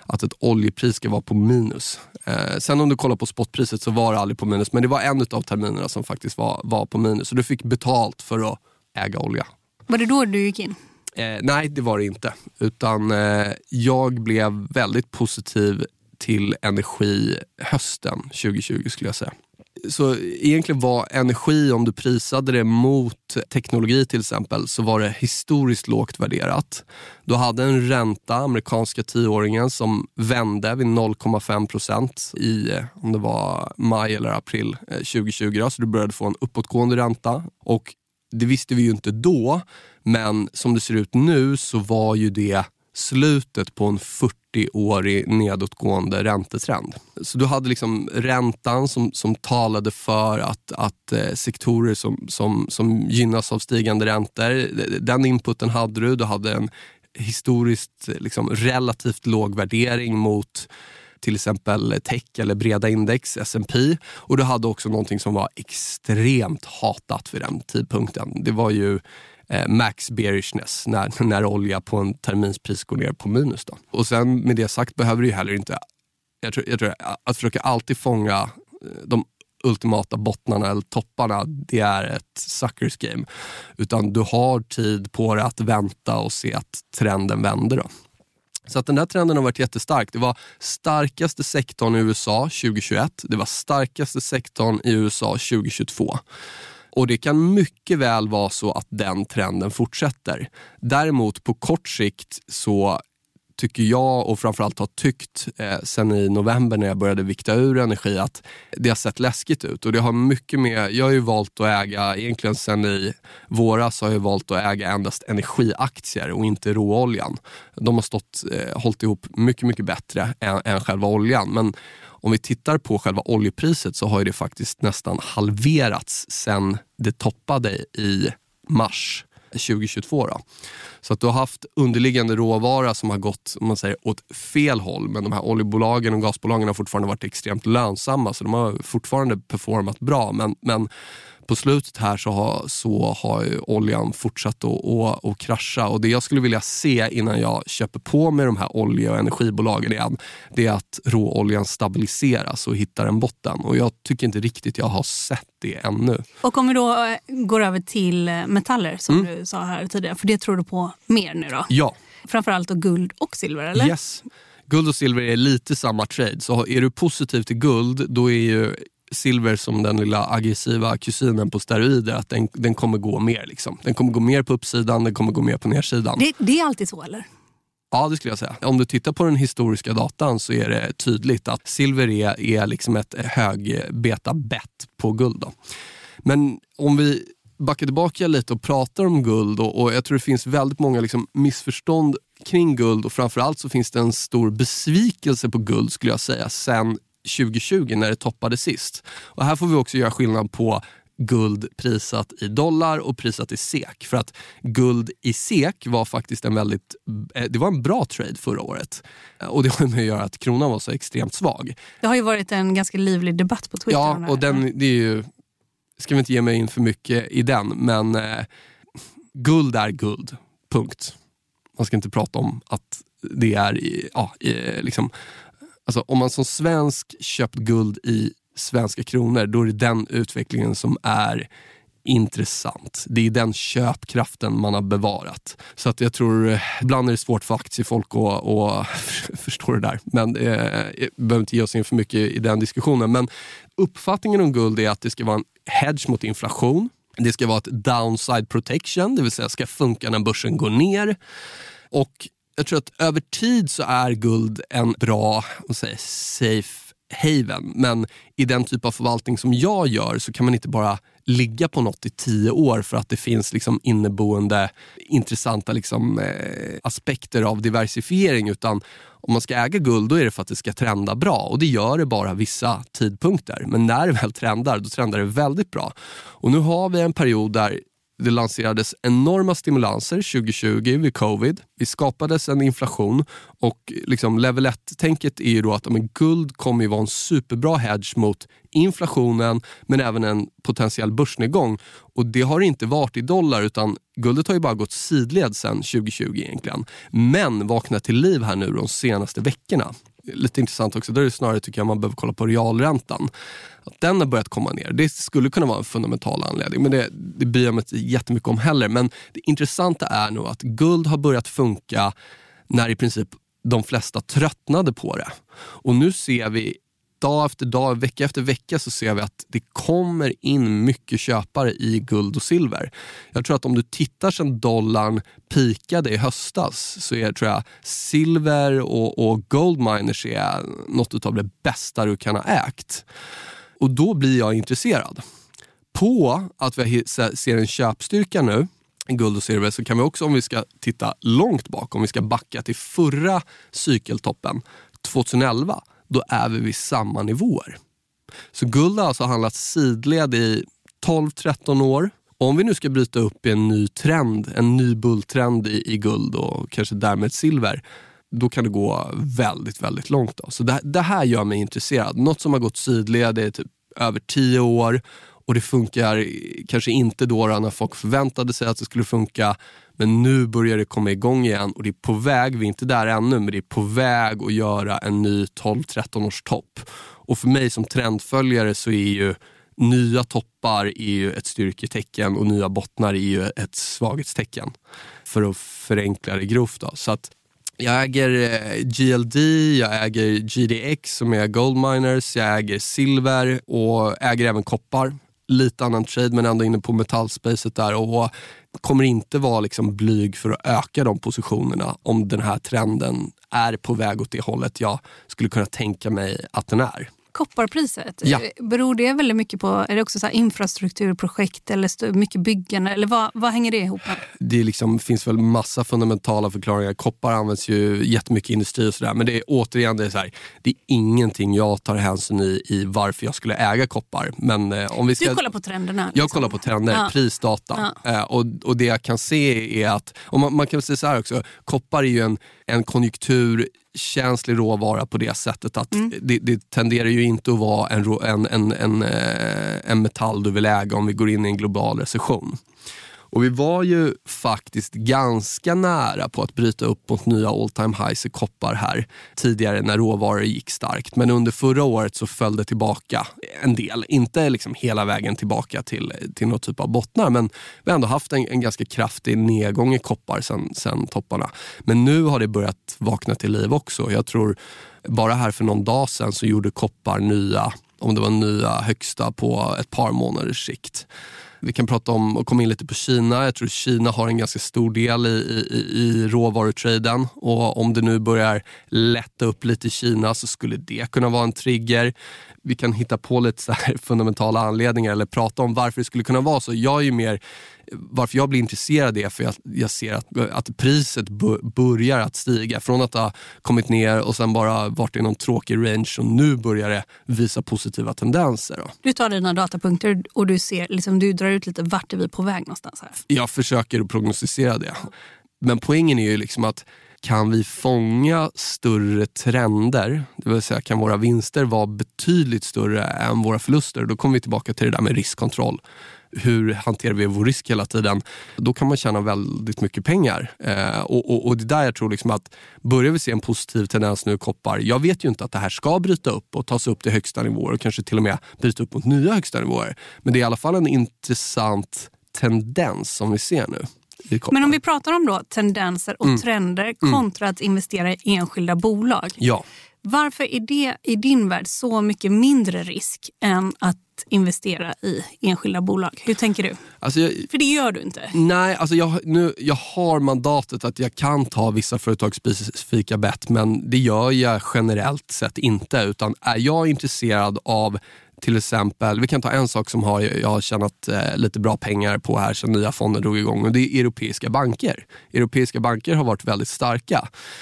H: att ett oljepris ska vara på minus. Eh, sen om du kollar på spotpriset så var det aldrig på minus, men det var en av terminerna som faktiskt var, var på minus. Så du fick betalt för att äga olja.
G: Var det då du gick in?
H: Eh, nej, det var det inte. Utan eh, jag blev väldigt positiv till energi hösten tjugo tjugo skulle jag säga. Så egentligen var energi, om du prisade det mot teknologi till exempel, så var det historiskt lågt värderat. Du hade en ränta, amerikanska tioåringen, som vände vid noll komma fem procent i, om det var maj eller april tjugo tjugo. Så du började få en uppåtgående ränta. Och det visste vi ju inte då, men som det ser ut nu så var ju det slutet på en fyrtioårig nedåtgående räntetrend. Så du hade liksom räntan som, som talade för att, att eh, sektorer som, som, som gynnas av stigande räntor, den inputen hade du. Du hade en historiskt liksom, relativt låg värdering mot till exempel tech eller breda index, S and P. Och du hade också någonting som var extremt hatat vid den tidpunkten. Det var ju eh, max bearishness när, när olja på en terminspris går ner på minus. Då. Och sen med det sagt behöver du ju heller inte, jag tror, jag tror att försöka alltid fånga de ultimata bottnarna eller topparna, det är ett suckers game. Utan du har tid på dig att vänta och se att trenden vänder då. Så att den här trenden har varit jättestark. Det var starkaste sektorn i U S A tjugo tjugoett. Det var starkaste sektorn i U S A tjugo tjugotvå. Och det kan mycket väl vara så att den trenden fortsätter. Däremot på kort sikt så tycker jag, och framförallt har tyckt eh, sen i november när jag började vikta ur energi, att det har sett läskigt ut. Och det har mycket med, jag har ju valt att äga, egentligen sen i våras har jag valt att äga endast energiaktier och inte råoljan. De har stått, eh, hållit ihop mycket, mycket bättre än, än själva oljan. Men om vi tittar på själva oljepriset så har ju det faktiskt nästan halverats sen det toppade i mars tjugo tjugotvå då. Så att du har haft underliggande råvara som har gått, om man säger, åt fel håll, men de här oljebolagen och gasbolagen har fortfarande varit extremt lönsamma, så de har fortfarande performat bra, men, men på slutet här så har, så har ju oljan fortsatt att, att, att krascha. Och det jag skulle vilja se innan jag köper på med de här olje- och energibolagen igen, det är att råoljan stabiliseras och hittar en botten. Och jag tycker inte riktigt jag har sett det ännu.
G: Och om vi då går över till metaller som mm. du sa här tidigare, för det tror du på mer nu då?
H: Ja.
G: Framförallt då guld och silver, eller?
H: Yes. Guld och silver är lite samma trade. Så är du positiv till guld, då är ju silver som den lilla aggressiva kusinen på steroider, att den, den kommer gå mer liksom. Den kommer gå mer på uppsidan, den kommer gå mer på nedsidan.
G: Det, det är alltid så, eller?
H: Ja, det skulle jag säga. Om du tittar på den historiska datan så är det tydligt att silver är, är liksom ett högbeta-bett på guld då. Men om vi backar tillbaka lite och pratar om guld, och, och jag tror det finns väldigt många liksom missförstånd kring guld, och framförallt så finns det en stor besvikelse på guld skulle jag säga sen tjugo tjugo när det toppade sist. Och här får vi också göra skillnad på guld prisat i dollar och prisat i SEK. För att guld i SEK var faktiskt en väldigt, det var en bra trade förra året. Och det har med att göra att kronan var så extremt svag.
G: Det har ju varit en ganska livlig debatt på Twitter.
H: Ja, och den, det är ju, ska vi inte ge mig in för mycket i den, men eh, guld är guld. Punkt. Man ska inte prata om att det är i, ja, i, liksom. Alltså om man som svensk köpt guld i svenska kronor, då är det den utvecklingen som är intressant. Det är den köpkraften man har bevarat. Så att jag tror, ibland är det svårt för aktiefolk att, att förstå det där. Men eh, jag behöver inte ge oss in för mycket i den diskussionen. Men uppfattningen om guld är att det ska vara en hedge mot inflation. Det ska vara ett downside protection, det vill säga ska funka när börsen går ner. Och jag tror att över tid så är guld en bra, vad säger, safe haven. Men i den typ av förvaltning som jag gör så kan man inte bara ligga på något i tio år för att det finns liksom inneboende intressanta liksom, eh, aspekter av diversifiering. Utan om man ska äga guld, då är det för att det ska trenda bra. Och det gör det bara vissa tidpunkter. Men när det väl trendar, då trendar det väldigt bra. Och nu har vi en period där Det lanserades enorma stimulanser tjugo tjugo vid covid. Det skapades en inflation och liksom level ett-tänket är ju då att men, guld kommer ju vara en superbra hedge mot inflationen men även en potentiell börsnedgång. Och det har inte varit i dollar utan guldet har ju bara gått sidled sedan tjugo tjugo egentligen. Men vaknat till liv här nu de senaste veckorna. Lite intressant också, där är det snarare tycker jag man behöver kolla på realräntan. Att den har börjat komma ner. Det skulle kunna vara en fundamental anledning, men det, det bryr jag mig inte jättemycket om heller. Men det intressanta är nog att guld har börjat funka när i princip de flesta tröttnade på det. Och nu ser vi dag efter dag, vecka efter vecka så ser vi att det kommer in mycket köpare i guld och silver. Jag tror att om du tittar sedan dollarn pikade i höstas så är tror jag silver och, och gold miners är något av det bästa du kan ha ägt. Och då blir jag intresserad. På att vi ser en köpstyrka nu, guld och silver, så kan vi också, om vi ska titta långt bak, om vi ska backa till förra cykeltoppen tjugoelva, då är vi vid samma nivåer. Så guld har alltså handlat sidled i tolv tretton år. Om vi nu ska bryta upp i en ny trend, en ny bulltrend i, i guld och kanske därmed silver, då kan det gå väldigt, väldigt långt. Då. Så det, det här gör mig intresserad. Något som har gått sidled är typ över tio år och det funkar kanske inte då när folk förväntade sig att det skulle funka. Men nu börjar det komma igång igen och det är på väg, vi är inte där ännu, men det är på väg att göra en ny tolv tretton års topp. Och för mig som trendföljare så är ju nya toppar är ju ett styrketecken och nya bottnar är ju ett svaghetstecken. För att förenkla det grovt då. Så att jag äger G L D, jag äger G D X som är gold miners, jag äger silver och äger även koppar. Lite annan trade men ändå inne på metallspacet där och kommer inte vara liksom blyg för att öka de positionerna om den här trenden är på väg åt det hållet jag skulle kunna tänka mig att den är.
G: Kopparpriset,
H: ja.
G: Beror det väldigt mycket på, är det också så här infrastrukturprojekt eller mycket byggande eller vad, vad hänger det ihop med?
H: Det liksom, finns väl massa fundamentala förklaringar. Koppar används ju jättemycket i industri och sådär, men det är återigen det är så här, det är ingenting jag tar hänsyn i, i varför jag skulle äga koppar. Men eh, om vi ska,
G: du kollar på trenderna? Liksom.
H: Jag kollar på trender, ja. prisdata
G: Ja.
H: Eh, och, och det jag kan se är att, och man, man kan säga så här också, koppar är ju en, en konjunktur känslig råvara på det sättet att mm. det, det tenderar ju inte att vara en, en, en, en, en metall du vill äga om vi går in i en global recession. Och vi var ju faktiskt ganska nära på att bryta upp mot nya all time highs i koppar här tidigare när råvaror gick starkt. Men under förra året så föll det tillbaka en del. Inte liksom hela vägen tillbaka till, till någon typ av bottnar. Men vi har ändå haft en, en ganska kraftig nedgång i koppar sen, sen topparna. Men nu har det börjat vakna till liv också. Jag tror bara här för någon dag sedan så gjorde koppar nya, om det var nya högsta på ett par månaders sikt. Vi kan prata om och komma in lite på Kina. Jag tror Kina har en ganska stor del i, i, i råvarutraden. Och om det nu börjar lätta upp lite i Kina så skulle det kunna vara en trigger. Vi kan hitta på lite så här fundamentala anledningar eller prata om varför det skulle kunna vara så. Jag är ju mer, varför jag blir intresserad av det för jag, jag ser att, att priset b- börjar att stiga. Från att ha kommit ner och sen bara varit i någon tråkig range och nu börjar det visa positiva tendenser. Då.
G: Du tar dina datapunkter och du ser, liksom, du drar ut lite vart är vi på väg någonstans här.
H: Jag försöker att prognostisera det. Men poängen är ju liksom att kan vi fånga större trender, det vill säga kan våra vinster vara betydligt större än våra förluster, då kommer vi tillbaka till det där med riskkontroll. Hur hanterar vi vår risk hela tiden? Då kan man tjäna väldigt mycket pengar. Eh, och, och, och det där jag tror liksom att börjar vi se en positiv tendens nu i koppar, jag vet ju inte att det här ska bryta upp och tas upp till högsta nivåer och kanske till och med bryta upp mot nya högsta nivåer. Men det är i alla fall en intressant tendens som vi ser nu.
G: Men om vi pratar om då tendenser och mm. trender kontra mm. att investera i enskilda bolag.
H: Ja.
G: Varför är det i din värld så mycket mindre risk än att investera i enskilda bolag? Hur tänker du?
H: Alltså jag,
G: För det gör du inte.
H: Nej, alltså jag, nu, jag har mandatet att jag kan ta vissa företagsspecifika bett, men det gör jag generellt sett inte. Utan är jag intresserad av till exempel, vi kan ta en sak som har, jag har tjänat eh, lite bra pengar på här sedan nya fonder drog igång och det är europeiska banker. Europeiska banker har varit väldigt starka.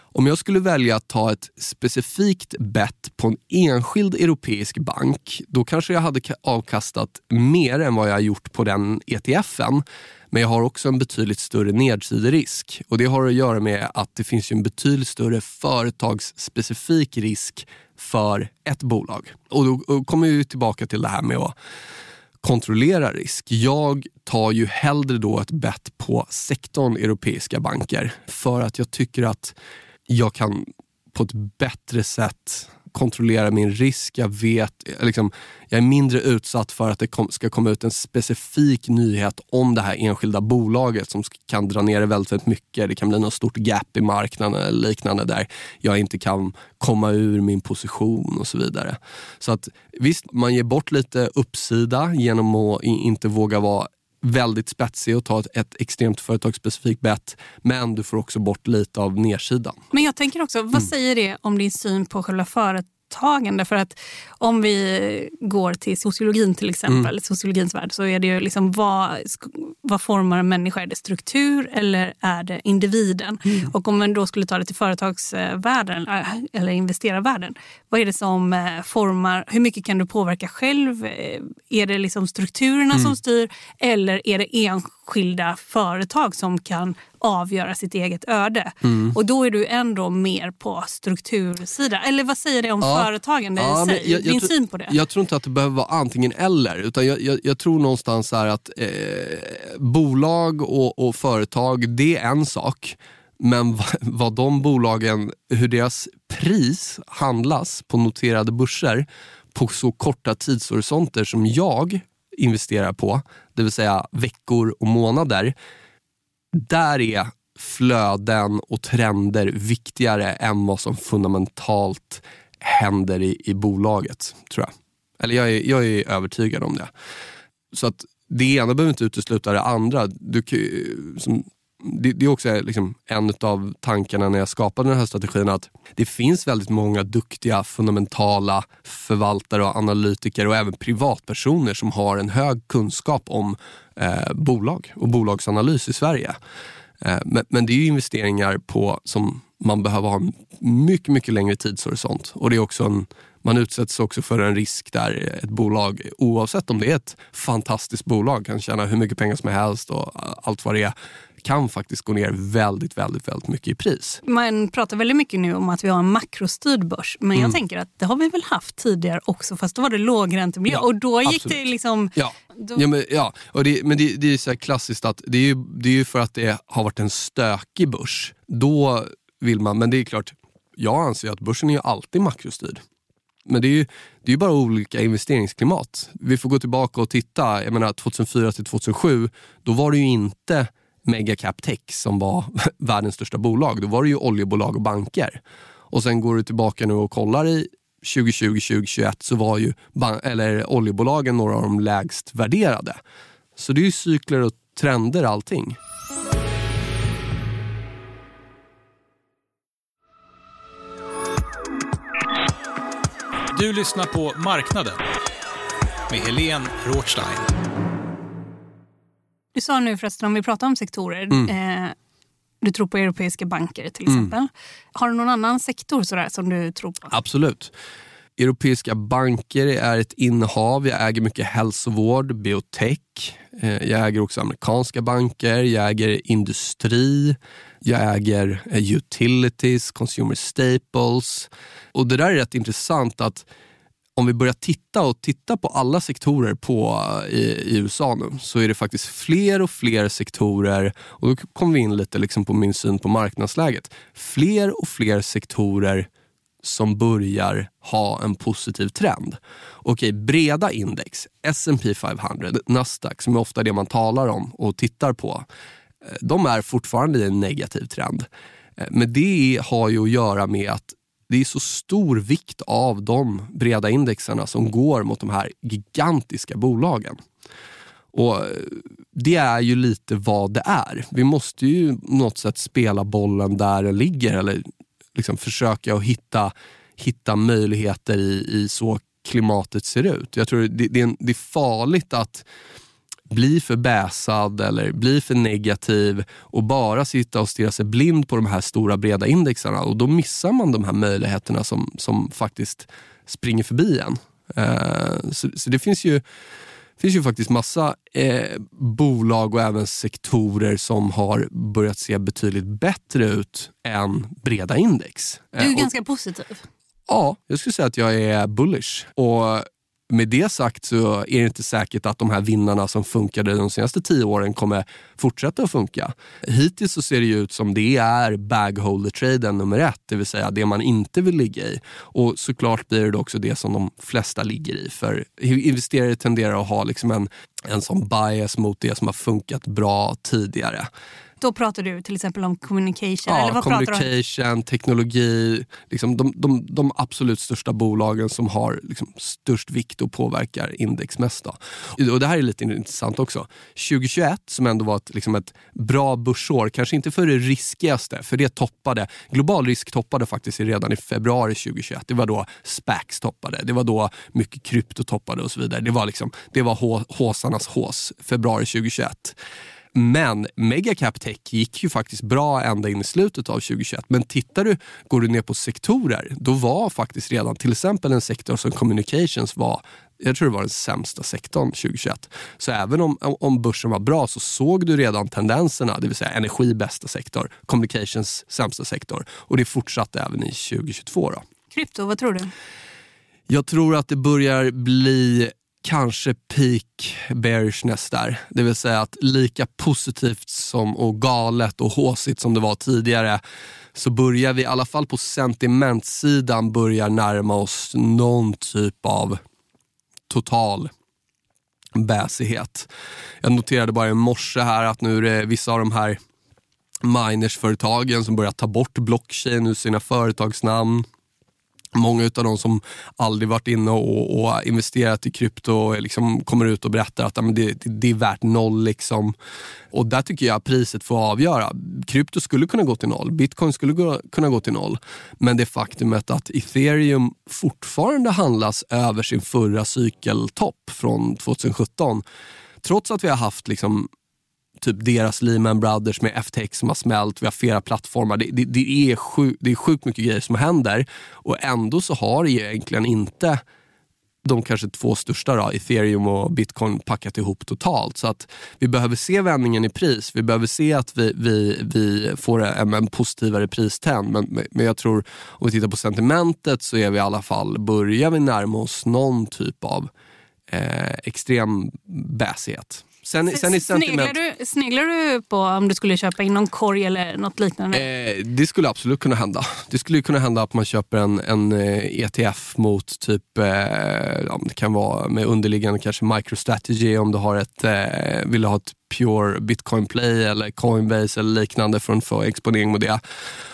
H: Om jag skulle välja att ta ett specifikt bett på en enskild europeisk bank, då kanske jag hade avkastat mer än vad jag har gjort på den E T F:en. Men jag har också en betydligt större nedsiderisk. Och det har att göra med att det finns ju en betydligt större företagsspecifik risk för ett bolag. Och då kommer vi tillbaka till det här med att kontrollera risk. Jag tar ju hellre då ett bett på sektorn europeiska banker för att jag tycker att jag kan på ett bättre sätt kontrollera min risk. Jag vet, liksom, jag är mindre utsatt för att det kom, ska komma ut en specifik nyhet om det här enskilda bolaget som kan dra ner det väldigt, väldigt mycket. Det kan bli något stort gap i marknaden eller liknande där jag inte kan komma ur min position och så vidare. Så att visst, man ger bort lite uppsida genom att inte våga vara väldigt spetsig och ta ett, ett extremt företagsspecifikt bett, men du får också bort lite av nedsidan.
G: Men jag tänker också, vad mm. säger det om din syn på själva företagande? För att om vi går till sociologin till exempel, mm. sociologins värld, så är det ju liksom vad, vad formar en människa? Är det struktur eller är det individen? Mm. Och om man då skulle ta det till företagsvärlden eller investerarvärlden, vad är det som formar, hur mycket kan du påverka själv? Är det liksom strukturerna mm. som styr eller är det enskilda företag som kan avgöra sitt eget öde? Mm. Och då är du ändå mer på struktursida. Eller vad säger det om ja. företagande
H: ja,
G: i sig?
H: Jag, jag,
G: Din
H: tro,
G: syn på det?
H: Jag tror inte att det behöver vara antingen eller, utan jag, jag, jag tror någonstans här att eh, bolag och, och företag, det är en sak. Men vad, vad de bolagen, hur deras pris handlas på noterade börser på så korta tidshorisonter som jag investerar på, det vill säga veckor och månader, där är flöden och trender viktigare än vad som fundamentalt händer i, i bolaget, tror jag. Eller jag är, jag är övertygad om det. Så att det ena behöver inte utesluta det andra. Du, som, det, det är också liksom en av tankarna när jag skapade den här strategin, att det finns väldigt många duktiga fundamentala förvaltare och analytiker och även privatpersoner som har en hög kunskap om eh, bolag och bolagsanalys i Sverige. Eh, men, men det är ju investeringar på som man behöver ha en mycket, mycket längre tidshorisont. Och det är också en, man utsätts också för en risk där ett bolag, oavsett om det är ett fantastiskt bolag, kan tjäna hur mycket pengar som helst och allt vad det är, kan faktiskt gå ner väldigt, väldigt, väldigt mycket i pris.
G: Man pratar väldigt mycket nu om att vi har en makrostyrd börs. Men mm. jag tänker att det har vi väl haft tidigare också, fast då var det lågräntemiljö. Ja, och då gick absolut. det liksom...
H: Ja,
G: då...
H: ja, men, ja. Och det, men det, det är så här klassiskt att det är, ju, det är ju för att det har varit en stökig börs. Då vill man, men det är klart, jag anser att börsen är ju alltid makrostyrd. Men det är ju det är ju bara olika investeringsklimat. Vi får gå tillbaka och titta, jag menar tjugohundrafyra till tjugohundrasju, då var det ju inte Megacap Tech som var världens största bolag. Då var det ju oljebolag och banker. Och sen går du tillbaka nu och kollar i tjugo tjugo till tjugo tjugoett, så var ju ban- eller oljebolagen några av de lägst värderade. Så det är ju cykler och trender allting.
F: Du lyssnar på Marknaden med Helene Rothstein.
G: Du sa nu förresten, om vi pratar om sektorer, mm. eh, du tror på europeiska banker till exempel. Mm. Har du någon annan sektor sådär som du tror på?
H: Absolut. Europeiska banker är ett innehav. Jag äger mycket hälsovård, biotech. Eh, jag äger också amerikanska banker. Jag äger industri. Jag äger eh, utilities, consumer staples. Och det där är rätt intressant att om vi börjar titta och titta på alla sektorer på, i, i U S A nu, så är det faktiskt fler och fler sektorer, och då kommer vi in lite liksom på min syn på marknadsläget. Fler och fler sektorer som börjar ha en positiv trend. Okej, breda index, S and P femhundra, Nasdaq, som är ofta det man talar om och tittar på, de är fortfarande i en negativ trend. Men det har ju att göra med att det är så stor vikt av de breda indexerna som går mot de här gigantiska bolagen. Och det är ju lite vad det är. Vi måste ju på något sätt spela bollen där den ligger, eller liksom försöka att hitta, hitta möjligheter i, i så klimatet ser ut. Jag tror det, det, är, det är farligt att bli för bäsad eller bli för negativ och bara sitta och stirra sig blind på de här stora breda indexarna. Och då missar man de här möjligheterna som, som faktiskt springer förbi en. Uh, så, så det finns ju finns ju faktiskt massa eh, bolag och även sektorer som har börjat se betydligt bättre ut än breda index.
G: Du är
H: uh, och,
G: ganska positiv.
H: Ja, jag skulle säga att jag är bullish. Och med det sagt så är det inte säkert att de här vinnarna som funkade de senaste tio åren kommer fortsätta att funka. Hittills så ser det ju ut som det är bagholder-traden nummer ett, det vill säga det man inte vill ligga i. Och såklart blir det också det som de flesta ligger i. För investerare tenderar att ha liksom en, en sån bias mot det som har funkat bra tidigare.
G: Då pratar du till exempel om communication.
H: Ja,
G: eller vad
H: communication,
G: pratar du om?
H: teknologi, liksom de, de, de absolut största bolagen som har liksom störst vikt och påverkar index mest. Då. Och det här är lite intressant också. tjugohundratjugoett som ändå var ett, liksom ett bra börsår, kanske inte för det riskigaste, för det toppade, global risk toppade faktiskt redan i februari tjugohundratjugoett. Det var då SPACs toppade, det var då mycket krypto toppade och så vidare. Det var liksom, det var hå, håsarnas hås, februari tjugohundratjugoett. Men megacap tech gick ju faktiskt bra ända in i slutet av tjugohundratjugoett. Men tittar du, går du ner på sektorer, då var faktiskt redan till exempel en sektor som communications var, jag tror det var den sämsta sektorn tjugohundratjugoett. Så även om, om börsen var bra så såg du redan tendenserna, det vill säga energi bästa sektor, communications sämsta sektor. Och det fortsatte även i tjugohundratjugotvå då.
G: Krypto, vad tror du?
H: Jag tror att det börjar bli kanske peak bearishness där. Det vill säga att lika positivt som och galet och håsigt som det var tidigare så börjar vi i alla fall på sentimentsidan börja närma oss någon typ av total bäsighet. Jag noterade bara i morse här att nu är det vissa av de här minersföretagen som börjar ta bort blockchain ur sina företagsnamn. Många av de som aldrig varit inne och, och investerat i krypto liksom kommer ut och berättar att men det, det, det är värt noll. Liksom. Och där tycker jag att priset får avgöra. Krypto skulle kunna gå till noll. Bitcoin skulle gå, kunna gå till noll. Men det faktumet att Ethereum fortfarande handlas över sin förra cykeltopp från tjugohundrasjutton. Trots att vi har haft liksom typ deras Lehman Brothers med F T X som har smält, vi har flera plattformar. Det, det, det, är sjuk, det är sjukt mycket grejer som händer och ändå så har det egentligen inte de kanske två största då, Ethereum och Bitcoin packat ihop totalt. Så att vi behöver se vändningen i pris. Vi behöver se att vi, vi, vi får en, en positivare pristrend. Men, men jag tror, om vi tittar på sentimentet så är vi i alla fall, börjar vi närma oss någon typ av eh, extrem bäsighet. Sen, sen i
G: sneglar, du, sneglar du på om du skulle köpa in någon korg eller något liknande?
H: Eh, det skulle absolut kunna hända. Det skulle kunna hända att man köper en, en E T F mot typ, eh, ja, det kan vara med underliggande kanske MicroStrategy om du har ett, eh, vill ha ett pure Bitcoin play eller Coinbase eller liknande för att få exponering mot det.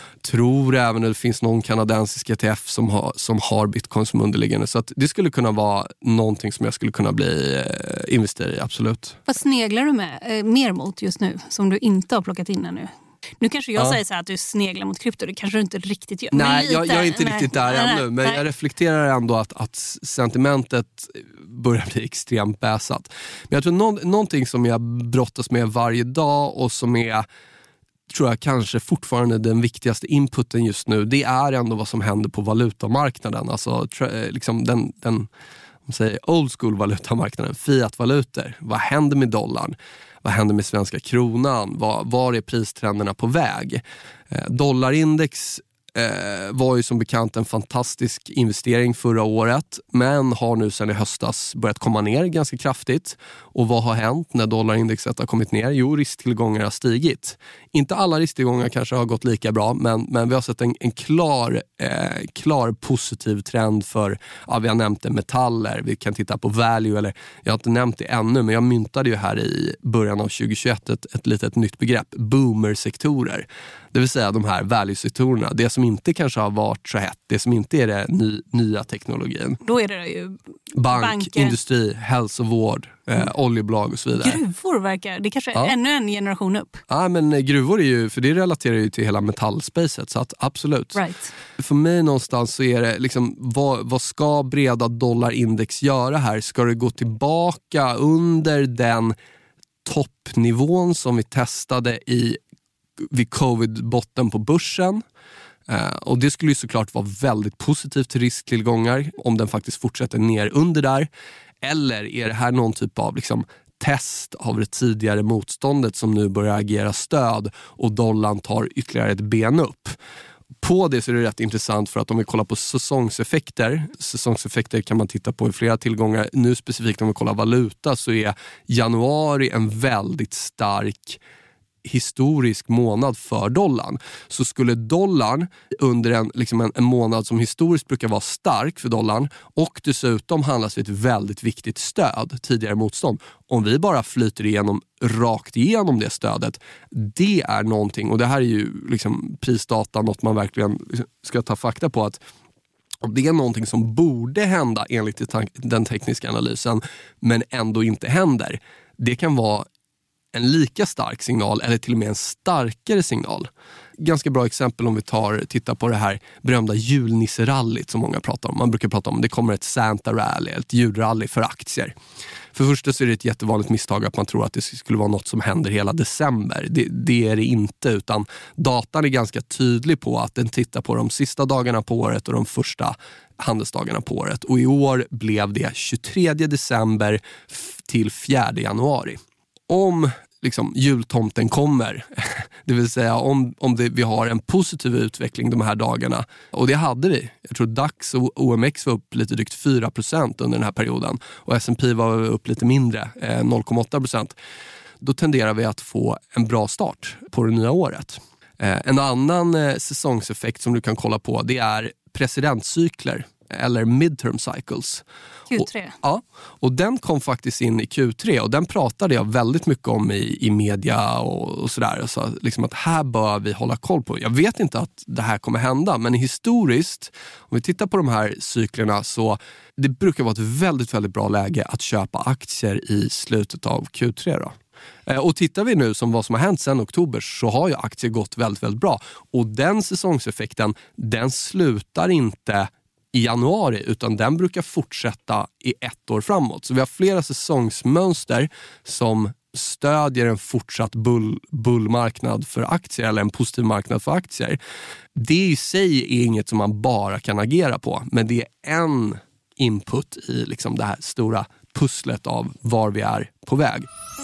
H: Tror även att det finns någon kanadensisk E T F som har, som har Bitcoin som underliggande. Så att det skulle kunna vara någonting som jag skulle kunna bli eh, investerare i, absolut.
G: Vad sneglar du med eh, mer mot just nu som du inte har plockat in ännu? Nu kanske jag ja. säger så här att du sneglar mot krypto, det kanske du inte riktigt gör.
H: Nej,
G: lite,
H: jag, jag är inte
G: nej,
H: riktigt där
G: nej,
H: ännu. Men nej. Jag reflekterar ändå att, att sentimentet börjar bli extremt bäsat. Men jag tror nå- någonting som jag brottas med varje dag och som är, tror jag kanske fortfarande den viktigaste inputen just nu, det är ändå vad som händer på valutamarknaden. Alltså tra- liksom den, den om säger old school valutamarknaden, fiat-valutor. Vad händer med dollarn? Vad händer med svenska kronan? Var, var är pristrenderna på väg? Eh, dollarindex eh, var ju som bekant en fantastisk investering förra året, men har nu sedan i höstas börjat komma ner ganska kraftigt. Och vad har hänt när dollarindexet har kommit ner? Jo, risktillgångar har stigit. Inte alla risktillgångar kanske har gått lika bra, men, men vi har sett en, en klar, eh, klar positiv trend för, ja, vi har nämnt det, metaller, vi kan titta på value, eller jag har inte nämnt det ännu, men jag myntade ju här i början av tjugohundratjugoett ett, ett litet nytt begrepp, boomer-sektorer. Det vill säga de här value-sektorerna, det som inte kanske har varit så hett, det som inte är det ny, nya teknologin.
G: Då är det ju
H: bank,
G: banker,
H: industri, hälsovård, eh, mm. oljebolag och så vidare.
G: Gruvor verkar, det kanske är
H: ja.
G: ännu en generation upp.
H: Ja, men gruvor är ju, för det relaterar ju till hela metallspacet, så att absolut.
G: Right.
H: För mig någonstans så är det liksom, vad, vad ska breda dollarindex göra här? Ska det gå tillbaka under den toppnivån som vi testade i, vid covid-botten på börsen. Uh, och det skulle ju såklart vara väldigt positivt till risktillgångar om den faktiskt fortsätter ner under där. Eller är det här någon typ av liksom, test av det tidigare motståndet som nu börjar agera stöd och dollarn tar ytterligare ett ben upp? På det så är det rätt intressant för att om vi kollar på säsongseffekter, säsongseffekter kan man titta på i flera tillgångar. Nu specifikt om vi kollar valuta så är januari en väldigt stark historisk månad för dollarn. Så skulle dollarn under en, liksom en, en månad som historiskt brukar vara stark för dollarn och dessutom handlas vid ett väldigt viktigt stöd, tidigare motstånd. Om vi bara flyter igenom rakt igenom det stödet, det är någonting, och det här är ju liksom prisdata, något man verkligen ska ta fakta på, att det är någonting som borde hända enligt den tekniska analysen men ändå inte händer. Det kan vara en lika stark signal eller till och med en starkare signal. Ganska bra exempel om vi tar tittar på det här berömda julnisserallyt som många pratar om. Man brukar prata om det kommer ett Santa Rally, ett julrally för aktier. För första så är det ett jättevanligt misstag att man tror att det skulle vara något som händer hela december. Det, det är det inte, utan datan är ganska tydlig på att den tittar på de sista dagarna på året och de första handelsdagarna på året. Och i år blev det tjugotredje december till fjärde januari. Om liksom jultomten kommer, det vill säga om, om det, vi har en positiv utveckling de här dagarna, och det hade vi. Jag tror DAX och O M X var upp lite drygt fyra procent under den här perioden och S and P var upp lite mindre, eh, noll komma åtta procent. Då tenderar vi att få en bra start på det nya året. Eh, en annan eh, säsongseffekt som du kan kolla på, det är presidentcykler eller midterm cycles.
G: Q tre.
H: Och, ja, och den kom faktiskt in i Q tre och den pratade jag väldigt mycket om i, i media och, och sådär. Och så, liksom att här bör vi hålla koll på. Jag vet inte att det här kommer hända, men historiskt, om vi tittar på de här cyklerna, så det brukar vara ett väldigt, väldigt bra läge att köpa aktier i slutet av Q tre då. Och tittar vi nu som vad som har hänt sedan oktober, så har ju aktier gått väldigt, väldigt bra. Och den säsongseffekten, den slutar inte i januari, utan den brukar fortsätta i ett år framåt. Så vi har flera säsongsmönster som stödjer en fortsatt bull, bullmarknad för aktier, eller en positiv marknad för aktier. Det i sig är inget som man bara kan agera på, men det är en input i liksom det här stora pusslet av var vi är på väg.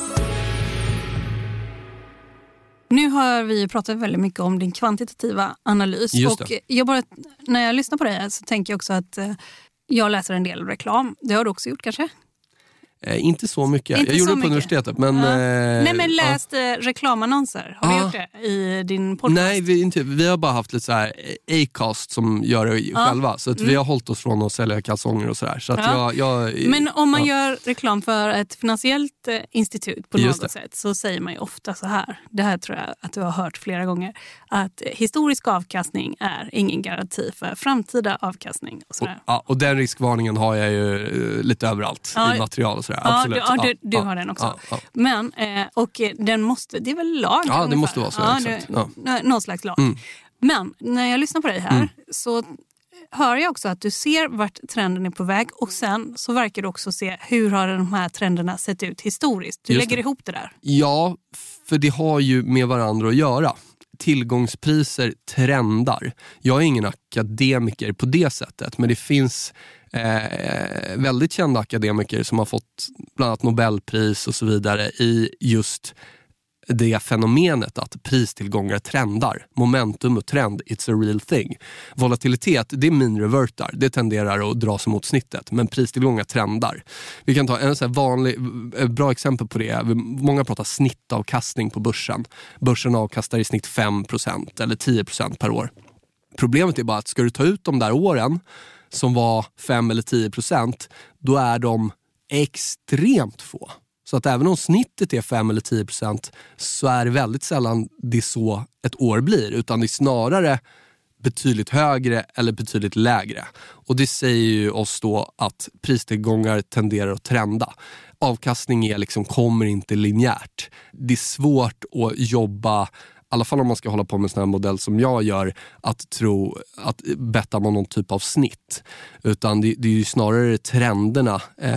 G: Nu har vi pratat väldigt mycket om din kvantitativa analys. Och jag bara, när jag lyssnar på dig så tänker jag också att jag läser en del reklam. Det har du också gjort kanske?
H: Eh, inte så mycket.
G: Inte
H: jag gjorde det på
G: mycket.
H: universitetet. Men,
G: ja.
H: eh,
G: Nej, men läst
H: ja.
G: reklamannonser. Har
H: ah.
G: du gjort det i din podcast?
H: Nej, vi, inte, vi har bara haft lite så här Acast som gör det
G: ah.
H: själva. Så att
G: mm.
H: vi har hållit oss från att sälja kalsonger och sådär. Så att
G: ja.
H: jag, jag,
G: men om man
H: ja.
G: gör reklam för ett finansiellt eh, institut på
H: Just
G: något
H: det.
G: sätt, så säger man ju ofta så här. Det här tror jag att du har hört flera gånger. Att historisk avkastning är ingen garanti för framtida avkastning. Och, sådär.
H: Och, ja, och den riskvarningen har jag ju uh, lite överallt
G: ja.
H: i material och sådär.
G: Ja,
H: absolut.
G: du, ja, du,
H: ja,
G: du
H: ja,
G: har den också.
H: Ja, ja.
G: Men, eh, och den måste, det är väl lag?
H: Ja, det
G: ungefär.
H: måste vara så.
G: Ja,
H: exakt.
G: det, ja. Någon slags lag.
H: Mm.
G: Men när jag lyssnar på dig här mm. så hör jag också att du ser vart trenden är på väg, och sen så verkar du också se hur har de här trenderna sett ut historiskt. Du
H: Just
G: lägger
H: det.
G: ihop det där.
H: Ja, för det har ju med varandra att göra. Tillgångspriser trendar. Jag är ingen akademiker på det sättet, men det finns eh, väldigt kända akademiker som har fått bland annat Nobelpris och så vidare i just det fenomenet att pristillgångar trendar. Momentum och trend, it's a real thing. Volatilitet, det är mean revertar. Det tenderar att dra sig mot snittet. Men pristillgångar trendar. Vi kan ta en så här vanlig, bra exempel på det. Många pratar snittavkastning på börsen. Börsen avkastar i snitt fem procent eller tio procent per år. Problemet är bara att ska du ta ut de där åren som var fem eller tio procent, då är de extremt få. Så att även om snittet är fem eller tio procent, så är det väldigt sällan det så ett år blir. Utan det är snarare betydligt högre eller betydligt lägre. Och det säger ju oss då att pristillgångar tenderar att trenda. Avkastning är liksom, kommer inte linjärt. Det är svårt att jobba alla fall om man ska hålla på med sån här modell som jag gör, att tro att betta man någon typ av snitt. Utan det, det är ju snarare trenderna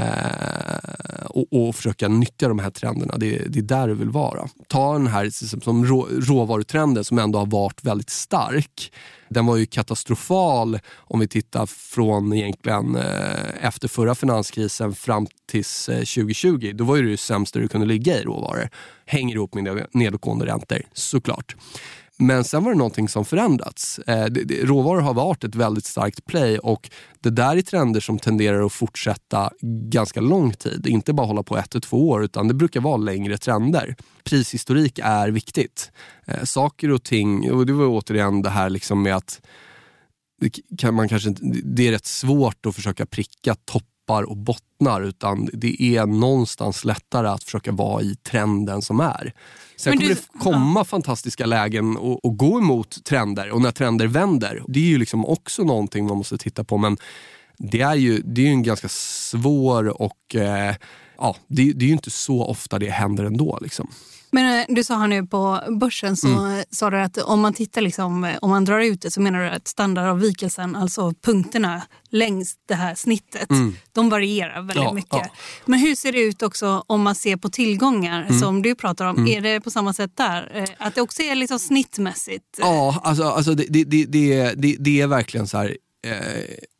H: eh, och, och försöka nyttja de här trenderna. Det, det är där det vill vara. Ta den här som rå, råvarutrenden som ändå har varit väldigt stark. Den var ju katastrofal om vi tittar från egentligen eh, efter förra finanskrisen fram tills eh, tjugo tjugo. Då var ju det sämsta du kunde ligga i råvaror. Hänger ihop med nedåtgående räntor, såklart. Men sen var det någonting som förändrats. Eh, det, det, råvaror har varit ett väldigt starkt play och det där är trender som tenderar att fortsätta ganska lång tid. Inte bara hålla på ett till två år utan det brukar vara längre trender. Prishistorik är viktigt. Eh, saker och ting, och det var återigen det här liksom med att det, kan man kanske, det är rätt svårt att försöka pricka toppar och bottnar utan det är någonstans lättare att försöka vara i trenden som är. Sen kommer du, det komma ja. fantastiska lägen och, och gå emot trender och när trender vänder. Det är ju liksom också någonting man måste titta på men det är ju, det är ju en ganska svår och eh, ja, det, det är ju inte så ofta det händer ändå liksom.
G: Men du sa här nu på börsen så mm. sa du att om man tittar liksom, om man drar ut det så menar du att standardavvikelsen, alltså punkterna längs det här snittet, mm. de varierar väldigt ja, mycket. Ja. Men hur ser det ut också om man ser på tillgångar mm. som du pratar om? Mm. Är det på samma sätt där? Att det också är liksom snittmässigt?
H: Ja, alltså, alltså det, det, det, det, det, det är verkligen så här... Eh,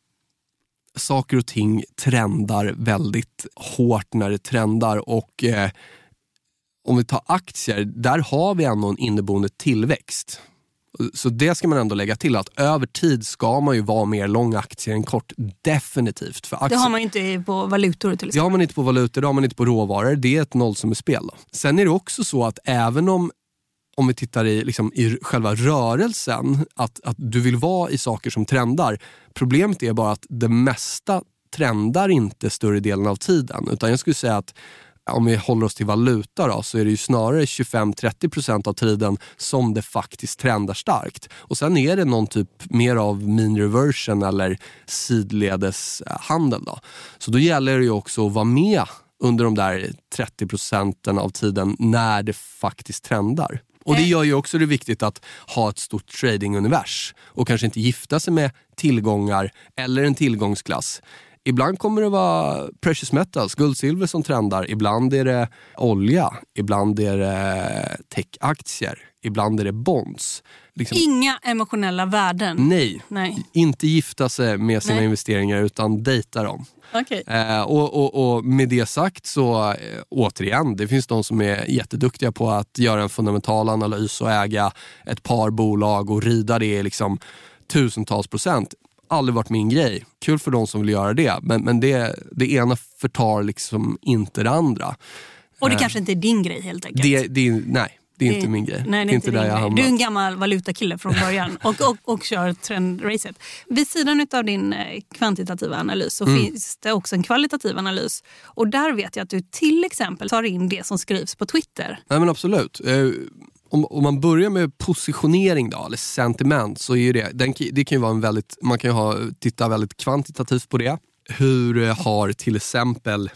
H: saker och ting trendar väldigt hårt när det trendar och eh, om vi tar aktier, där har vi ändå en inneboende tillväxt. Så det ska man ändå lägga till att över tid ska man ju vara mer lång aktier än kort, definitivt. För aktier,
G: det har man inte på valutor till exempel.
H: Det har man inte på valutor, det har man inte på råvaror. Det är ett nollsummespel då. Sen är det också så att även om om vi tittar i, liksom, i själva rörelsen, att, att du vill vara i saker som trendar. Problemet är bara att det mesta trendar inte större delen av tiden. Utan jag skulle säga att om vi håller oss till valuta då, så är det ju snarare tjugofem till trettio procent av tiden som det faktiskt trendar starkt. Och sen är det någon typ mer av mean reversion eller sidledeshandel då. Så då gäller det ju också att vara med under de där trettio procenten av tiden när det faktiskt trendar. Och det gör ju också det viktigt att ha ett stort tradingunivers och kanske inte gifta sig med tillgångar eller en tillgångsklass. Ibland kommer det vara precious metals, guld, silver som trendar. Ibland är det olja, ibland är det techaktier, ibland är det bonds. Liksom,
G: inga emotionella värden?
H: Nej, nej. Inte gifta sig med sina nej. investeringar utan dejta dem.
G: Okay.
H: Eh, och, och, och med det sagt så eh, återigen, det finns de som är jätteduktiga på att göra en fundamental analys och äga ett par bolag och rida det liksom tusentals procent. Aldrig varit min grej. Kul för de som vill göra det. Men, men det, det ena förtar liksom inte det andra.
G: Och det
H: eh,
G: kanske inte är din grej helt enkelt?
H: Det, det, nej. Det är det, inte min grej.
G: Nej, det är inte, inte där jag hamnar. Du är en gammal valutakille från början och, och, och kör trendracet. Vid sidan av din kvantitativa analys så mm. finns det också en kvalitativ analys. Och där vet jag att du till exempel tar in det som skrivs på Twitter.
H: Nej men absolut. Eh, om, om man börjar med positionering då, eller sentiment, så är ju det, den, det kan ju vara en väldigt, man kan ju ha, titta väldigt kvantitativt på det. Hur har till exempel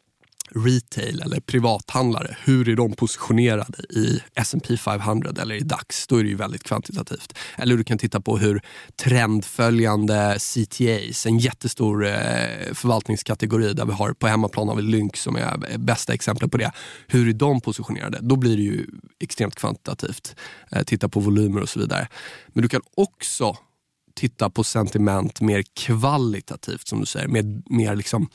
H: retail eller privathandlare, hur är de positionerade i S and P femhundra eller i DAX? Då är det ju väldigt kvantitativt. Eller du kan titta på hur trendföljande C T As, en jättestor eh, förvaltningskategori där vi har på hemmaplan har vi Lynx som är bästa exempel på det. Hur är de positionerade? Då blir det ju extremt kvantitativt. Eh, titta på volymer och så vidare. Men du kan också titta på sentiment mer kvalitativt som du säger, med mer liksom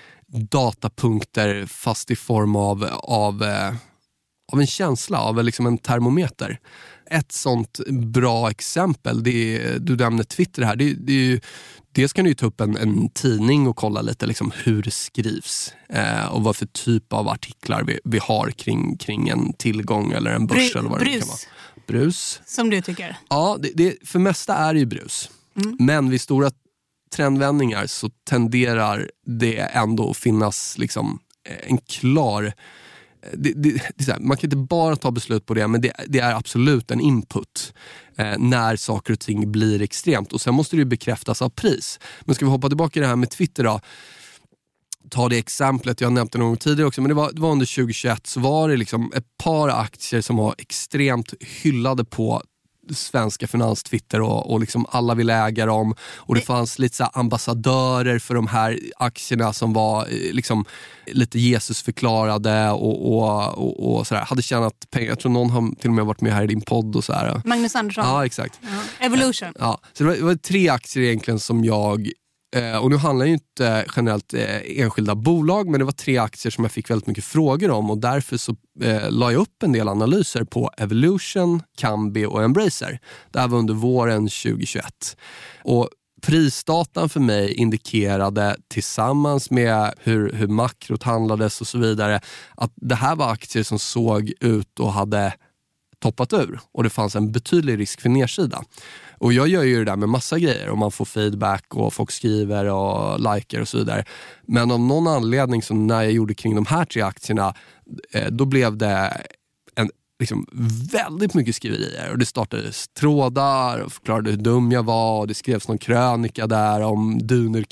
H: datapunkter fast i form av, av, eh, av en känsla, av liksom en termometer. Ett sånt bra exempel, det är, du nämner Twitter här, det, det är ju, dels kan du ju ta upp en, en tidning och kolla lite liksom hur det skrivs eh, och vad för typ av artiklar vi, vi har kring, kring en tillgång eller en börs.
G: Bru-
H: eller vad
G: brus.
H: det kan vara. Brus.
G: Som du tycker?
H: Ja, det, det, för mesta är det ju brus. Mm. Men vid stora trendvändningar så tenderar det ändå att finnas liksom en klar... Det, det, det är så här, man kan inte bara ta beslut på det, men det, det är absolut en input eh, när saker och ting blir extremt. Och sen måste det ju bekräftas av pris. Men ska vi hoppa tillbaka i det här med Twitter då? ta det exemplet, jag har nämnt det någon gång tidigare också, men det var, det var under tjugohundratjugoett så var det liksom ett par aktier som var extremt hyllade på svenska finanstwitter och, och liksom alla ville äga dem och det fanns lite så här ambassadörer för de här aktierna som var liksom lite Jesus förklarade och, och, och, och sådär, hade tjänat pengar. Jag tror någon har till och med varit med här i din podd och så här.
G: Magnus Andersson.
H: Ja, exakt.
G: Ja. Evolution.
H: Ja, så det var, det var tre aktier egentligen som jag och nu handlar ju inte generellt enskilda bolag, men det var tre aktier som jag fick väldigt mycket frågor om och därför så eh, la jag upp en del analyser på Evolution, Kambi och Embracer. Det här var under våren tjugohundratjugoett. Och prisdatan för mig indikerade tillsammans med hur, hur makrot handlades och så vidare att det här var aktier som såg ut och hade toppat ur och det fanns en betydlig risk för nedsida. Och jag gör ju det där med massa grejer och man får feedback och folk skriver och likar och så vidare. Men av någon anledning så när jag gjorde kring de här tre aktierna då blev det en, liksom, väldigt mycket skriverier och det startades trådar och förklarade hur dum jag var och det skrevs någon krönika där om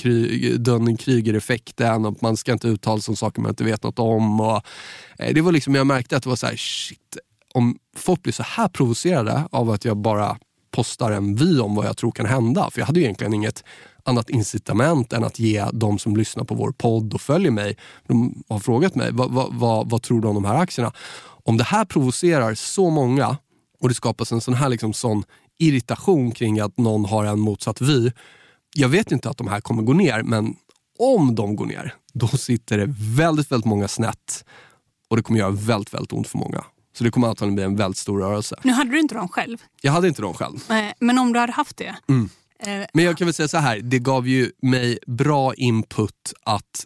H: Dunning-Kruger-effekten och man ska inte uttala sig om saker man inte vet något om och det var liksom, jag märkte att det var så här, shit, om folk blir så här provocerade av att jag bara postar en vy om vad jag tror kan hända. För jag hade ju egentligen inget annat incitament än att ge de som lyssnar på vår podd och följer mig. De har frågat mig, vad, vad, vad, vad tror du om de här aktierna? Om det här provocerar så många och det skapas en sån här liksom sån irritation kring att någon har en motsatt vy. Jag vet inte att de här kommer gå ner, men om de går ner, då sitter det väldigt, väldigt många snett och det kommer göra väldigt, väldigt ont för många. Så det kommer antagligen bli en väldigt stor rörelse.
G: Nu hade du inte dem själv.
H: Jag hade inte dem själv.
G: Men om du hade haft det?
H: Mm. Men jag kan väl säga så här, det gav ju mig bra input att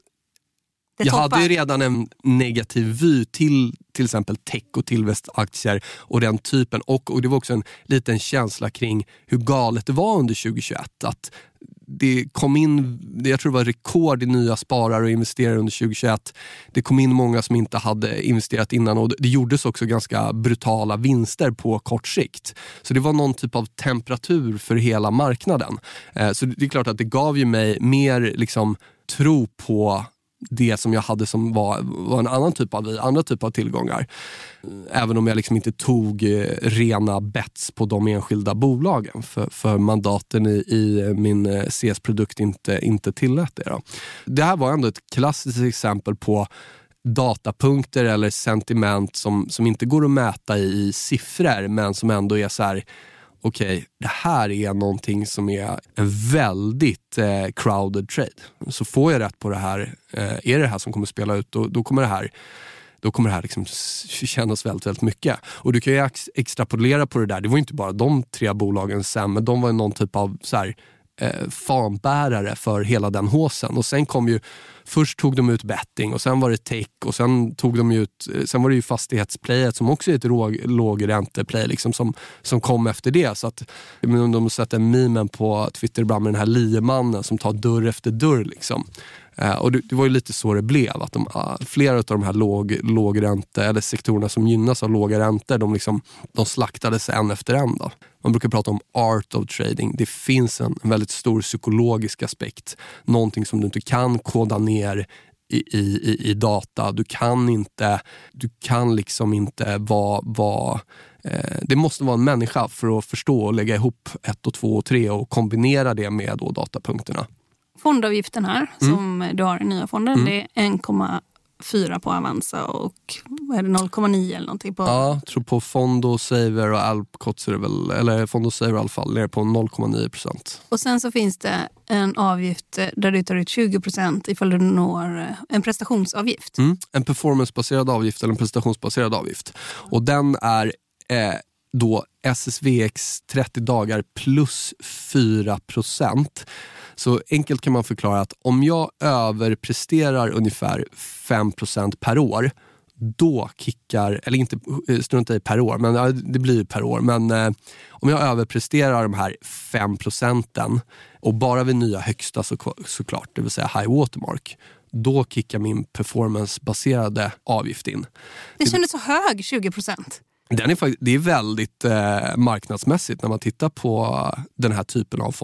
H: det jag toppar. Hade ju redan en negativ vy till till exempel tech och tillväxtaktier och den typen. Och, och det var också en liten känsla kring hur galet det var under tjugohundratjugoett. Att det kom in, jag tror det var rekord i nya sparare och investerare under tjugohundratjugoett. Det kom in många som inte hade investerat innan och det gjordes också ganska brutala vinster på kort sikt. Så det var någon typ av temperatur för hela marknaden. Så det är klart att det gav ju mig mer liksom tro på det som jag hade som var, var en annan typ av andra typ av tillgångar. Även om jag liksom inte tog rena bets på de enskilda bolagen för, för mandaten i, i min C S-produkt inte, inte tillät det. Då. Det här var ändå ett klassiskt exempel på datapunkter eller sentiment som, som inte går att mäta i siffror men som ändå är så här: okej, okay, det här är någonting som är en väldigt eh, crowded trade. Så får jag rätt på det här, eh, är det här som kommer spela ut, då, då kommer det här då kommer det här liksom kännas väldigt, väldigt mycket. Och du kan ju ex- extrapolera på det där. Det var inte bara de tre bolagen sen, men de var någon typ av så här, eh, fanbärare för hela den håsen. Och sen kom ju, först tog de ut betting och sen var det tech och sen tog de ut, sen var det ju fastighetsplayet som också är ett låg, lågränteplay liksom som, som kom efter det. Så att om de sätter en memen på Twitter ibland med den här liemannen som tar dörr efter dörr liksom. Uh, och det, det var ju lite så det blev att de, uh, flera av de här låg, lågränte eller sektorerna som gynnas av låga räntor, de, liksom, de slaktades en efter en då. Man brukar prata om art of trading. Det finns en, en väldigt stor psykologisk aspekt. Någonting som du inte kan koda ner i, i, i data. Du kan inte, du kan liksom inte vara, vara eh, det måste vara en människa för att förstå och lägga ihop ett och två och tre och kombinera det med då datapunkterna.
G: Fondavgiften här mm. som du har i nya fonden, mm. det är en komma fyra på Avanza och vad är det, noll komma nio eller någonting på...
H: Ja, jag tror på Fondo, Saver och Alpcot så är det väl, eller Fondo Saver i alla fall, är det på noll komma nio procent.
G: Och sen så finns det en avgift där du tar ut tjugo procent ifall du når en prestationsavgift.
H: Mm. En performancebaserad avgift eller en prestationsbaserad avgift. Och den är eh, då S S V X trettio dagar plus fyra procent. Så enkelt kan man förklara att om jag överpresterar ungefär fem procent per år, då kickar, eller inte strunta i per år, men ja, det blir per år. Men eh, om jag överpresterar de här fem procenten och bara vid nya högsta så, såklart, det vill säga high watermark, då kickar min performancebaserade avgift in.
G: Det kändes så hög, tjugo procent.
H: Den är, det är väldigt eh, marknadsmässigt när man tittar på den här typen av fonder.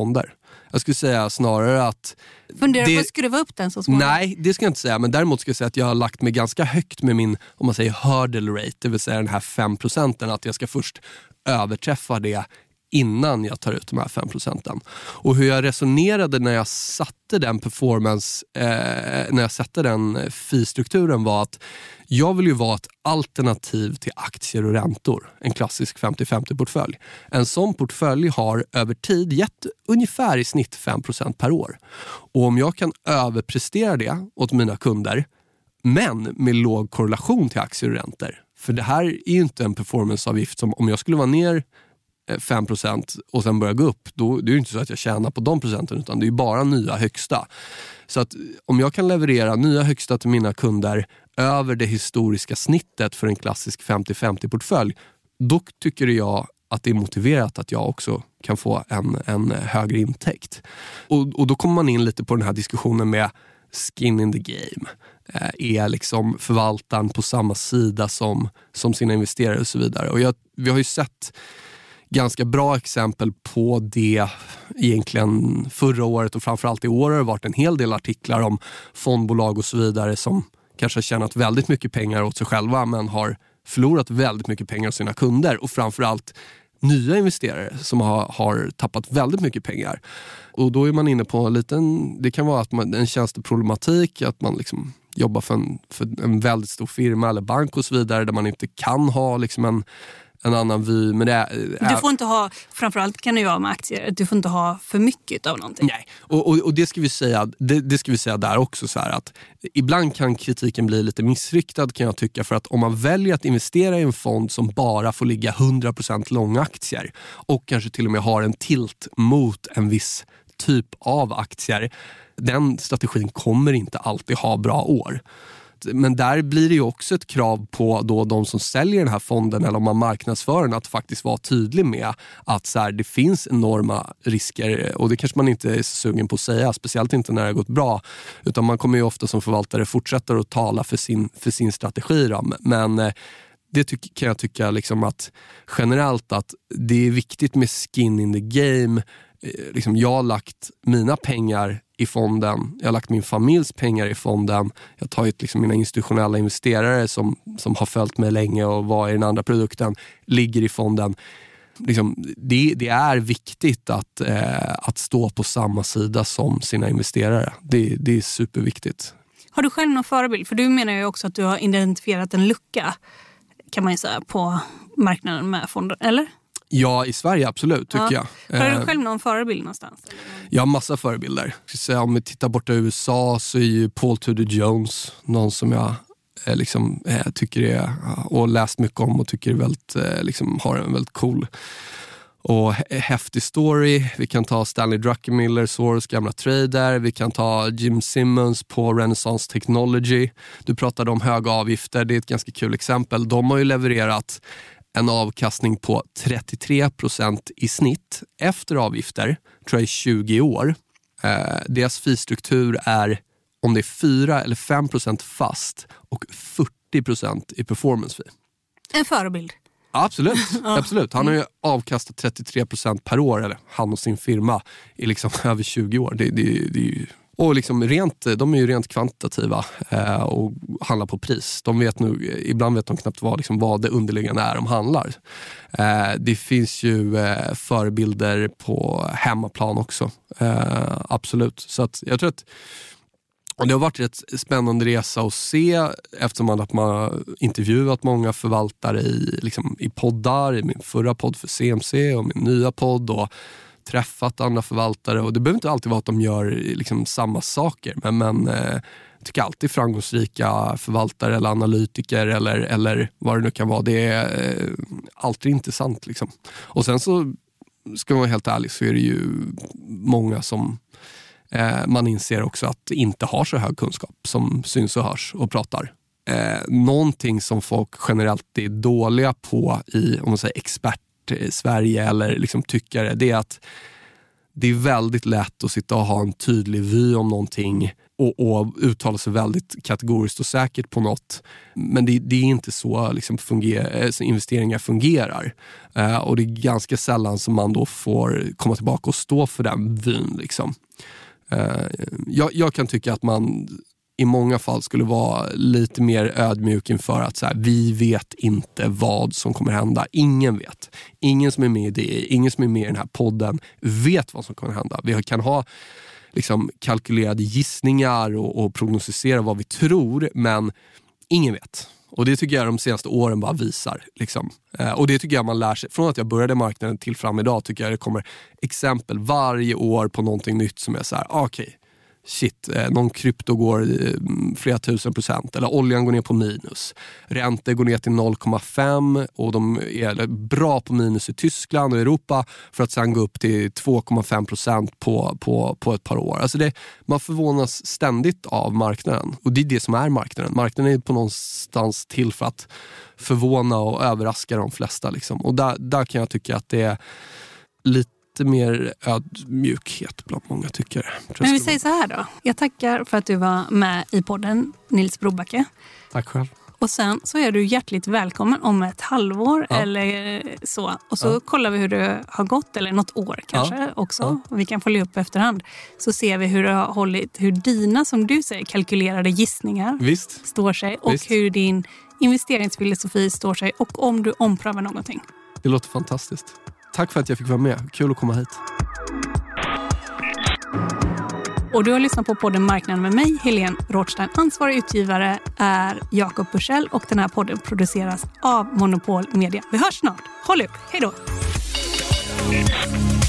H: Jag skulle säga snarare att...
G: Funderar
H: det,
G: på att skruva upp den så småningom?
H: Nej, det ska jag inte säga. Men däremot ska jag säga att jag har lagt mig ganska högt med min, om man säger hurdle rate. Det vill säga den här fem procenten. Att jag ska först överträffa det innan jag tar ut de här fem procenten. Och hur jag resonerade när jag satte den performance, eh, när jag satte den fee-strukturen var att jag vill ju vara ett alternativ till aktier och räntor. En klassisk femtio femtio-portfölj. En sån portfölj har över tid gett ungefär i snitt fem procent per år. Och om jag kan överprestera det åt mina kunder, men med låg korrelation till aktier och räntor. För det här är ju inte en performanceavgift som om jag skulle vara ner fem procent och sen börja gå upp, då det är ju inte så att jag tjänar på de procenten, utan det är ju bara nya högsta. Så att om jag kan leverera nya högsta till mina kunder över det historiska snittet för en klassisk femtio femtio-portfölj, då tycker jag att det är motiverat att jag också kan få en, en högre intäkt. Och, och då kommer man in lite på den här diskussionen med skin in the game. Är liksom förvaltaren på samma sida som, som sina investerare och så vidare. Och jag, vi har ju sett ganska bra exempel på det egentligen förra året och framförallt i år har det varit en hel del artiklar om fondbolag och så vidare som kanske har tjänat väldigt mycket pengar åt sig själva men har förlorat väldigt mycket pengar åt sina kunder och framförallt nya investerare som har, har tappat väldigt mycket pengar. Och då är man inne på en liten, det kan vara att man, en tjänsteproblematik, att man liksom jobbar för en, för en väldigt stor firma eller bank och så vidare där man inte kan ha liksom en en annan vy, men det är,
G: du får inte ha, framförallt kan det ju vara med aktier, du får inte ha för mycket av någonting.
H: Nej, och, och, och det ska vi säga det, det ska vi säga där också så här att ibland kan kritiken bli lite missriktad kan jag tycka, för att om man väljer att investera i en fond som bara får ligga hundra procent långa aktier och kanske till och med har en tilt mot en viss typ av aktier, den strategin kommer inte alltid ha bra år. Men där blir det ju också ett krav på då de som säljer den här fonden eller om man marknadsför den att faktiskt vara tydlig med att så här, det finns enorma risker och det kanske man inte är sugen på att säga, speciellt inte när det har gått bra, utan man kommer ju ofta som förvaltare fortsätta att tala för sin, för sin strategi då. Men det tyck, kan jag tycka liksom att generellt att det är viktigt med skin in the game. Liksom jag har lagt mina pengar i fonden, jag har lagt min familjs pengar i fonden, jag har tagit liksom mina institutionella investerare som, som har följt mig länge och var i den andra produkten, ligger i fonden. Liksom, det, det är viktigt att, eh, att stå på samma sida som sina investerare. Det, det är superviktigt.
G: Har du själv någon förebild? För du menar ju också att du har identifierat en lucka, kan man ju säga, på marknaden med fonder, eller?
H: Ja, i Sverige absolut, tycker
G: ja.
H: jag.
G: Har du själv någon förebild någonstans? Eller?
H: Jag har massa förebilder. Så om vi tittar bort i U S A så är ju Paul Tudor Jones någon som jag eh, liksom, eh, tycker är, och läst mycket om och tycker är väldigt, eh, liksom, har en väldigt cool och häftig story. Vi kan ta Stanley Druckenmiller, Soros gamla trader. Vi kan ta Jim Simmons på Renaissance Technology. Du pratade om höga avgifter, det är ett ganska kul exempel. De har ju levererat en avkastning på trettiotre procent i snitt efter avgifter, tror jag i tjugo år. Eh, deras fee-struktur är om det är fyra eller fem procent fast och fyrtio procent i performance fee.
G: En förebild.
H: Absolut, absolut. Han har ju avkastat trettiotre procent per år, eller han och sin firma, i liksom över tjugo år. Det, det, det är ju... Och liksom rent, de är ju rent kvantitativa eh, och handlar på pris. De vet nu, ibland vet de knappt vad, liksom, vad det underliggande är de handlar. Eh, det finns ju eh, förebilder på hemmaplan också. Eh, absolut. Så att jag tror att och det har varit ett spännande resa att se, eftersom man, att man har intervjuat många förvaltare i, liksom, i poddar, i min förra podd för C M C och min nya podd, och träffat andra förvaltare, och det behöver inte alltid vara att de gör liksom samma saker, men, men eh, jag tycker alltid framgångsrika förvaltare eller analytiker eller, eller vad det nu kan vara, det är eh, alltid intressant liksom. Och sen så ska man vara helt ärlig, så är det ju många som eh, man inser också att inte har så hög kunskap som syns och hörs och pratar. Eh, någonting som folk generellt är dåliga på i, om man säger expert i Sverige eller liksom tyckare, det är att det är väldigt lätt att sitta och ha en tydlig vy om någonting och, och uttala sig väldigt kategoriskt och säkert på något. Men det, det är inte så liksom funger, så investeringar fungerar. Uh, och det är ganska sällan som man då får komma tillbaka och stå för den vyn. Liksom. Uh, jag, jag kan tycka att man i många fall skulle vara lite mer ödmjuk inför att så här, vi vet inte vad som kommer hända. Ingen vet. Ingen som är med i det, ingen som är med i den här podden vet vad som kommer hända. Vi kan ha liksom kalkylerade gissningar och, och prognostisera vad vi tror, men ingen vet. Och det tycker jag de senaste åren bara visar. Liksom. Eh, och det tycker jag man lär sig. Från att jag började marknaden till fram idag tycker jag det kommer exempel varje år på någonting nytt som är så här, okej. Okay, shit, eh, någon krypto går eh, flera tusen procent eller oljan går ner på minus. Räntor går ner till noll komma fem och de är bra på minus i Tyskland och Europa för att sen gå upp till två komma fem procent på, på, på ett par år. Alltså det, man förvånas ständigt av marknaden och det är det som är marknaden. Marknaden är på någonstans till för att förvåna och överraska de flesta. Liksom. Och där, där kan jag tycka att det är lite mer ödmjukhet bland många tycker.
G: Men vi säger så här då. Jag tackar för att du var med i podden, Nils Brobacke.
H: Tack själv.
G: Och sen så är du hjärtligt välkommen om ett halvår ja. eller så. Och så ja. kollar vi hur det har gått, eller något år kanske ja. också. Ja. Och vi kan följa upp efterhand. Så ser vi hur det har hållit, hur dina, som du säger, kalkylerade gissningar
H: Visst.
G: står sig. Och
H: Visst.
G: hur din investeringsfilosofi står sig. Och om du omprövar någonting.
H: Det låter fantastiskt. Tack för att jag fick vara med. Kul att komma hit.
G: Och du har lyssnat på podden Marknaden med mig, Helene Rothstein. Ansvarig utgivare är Jakob Bursell och den här podden produceras av Monopol Media. Vi hörs snart. Håll ut. Hej då!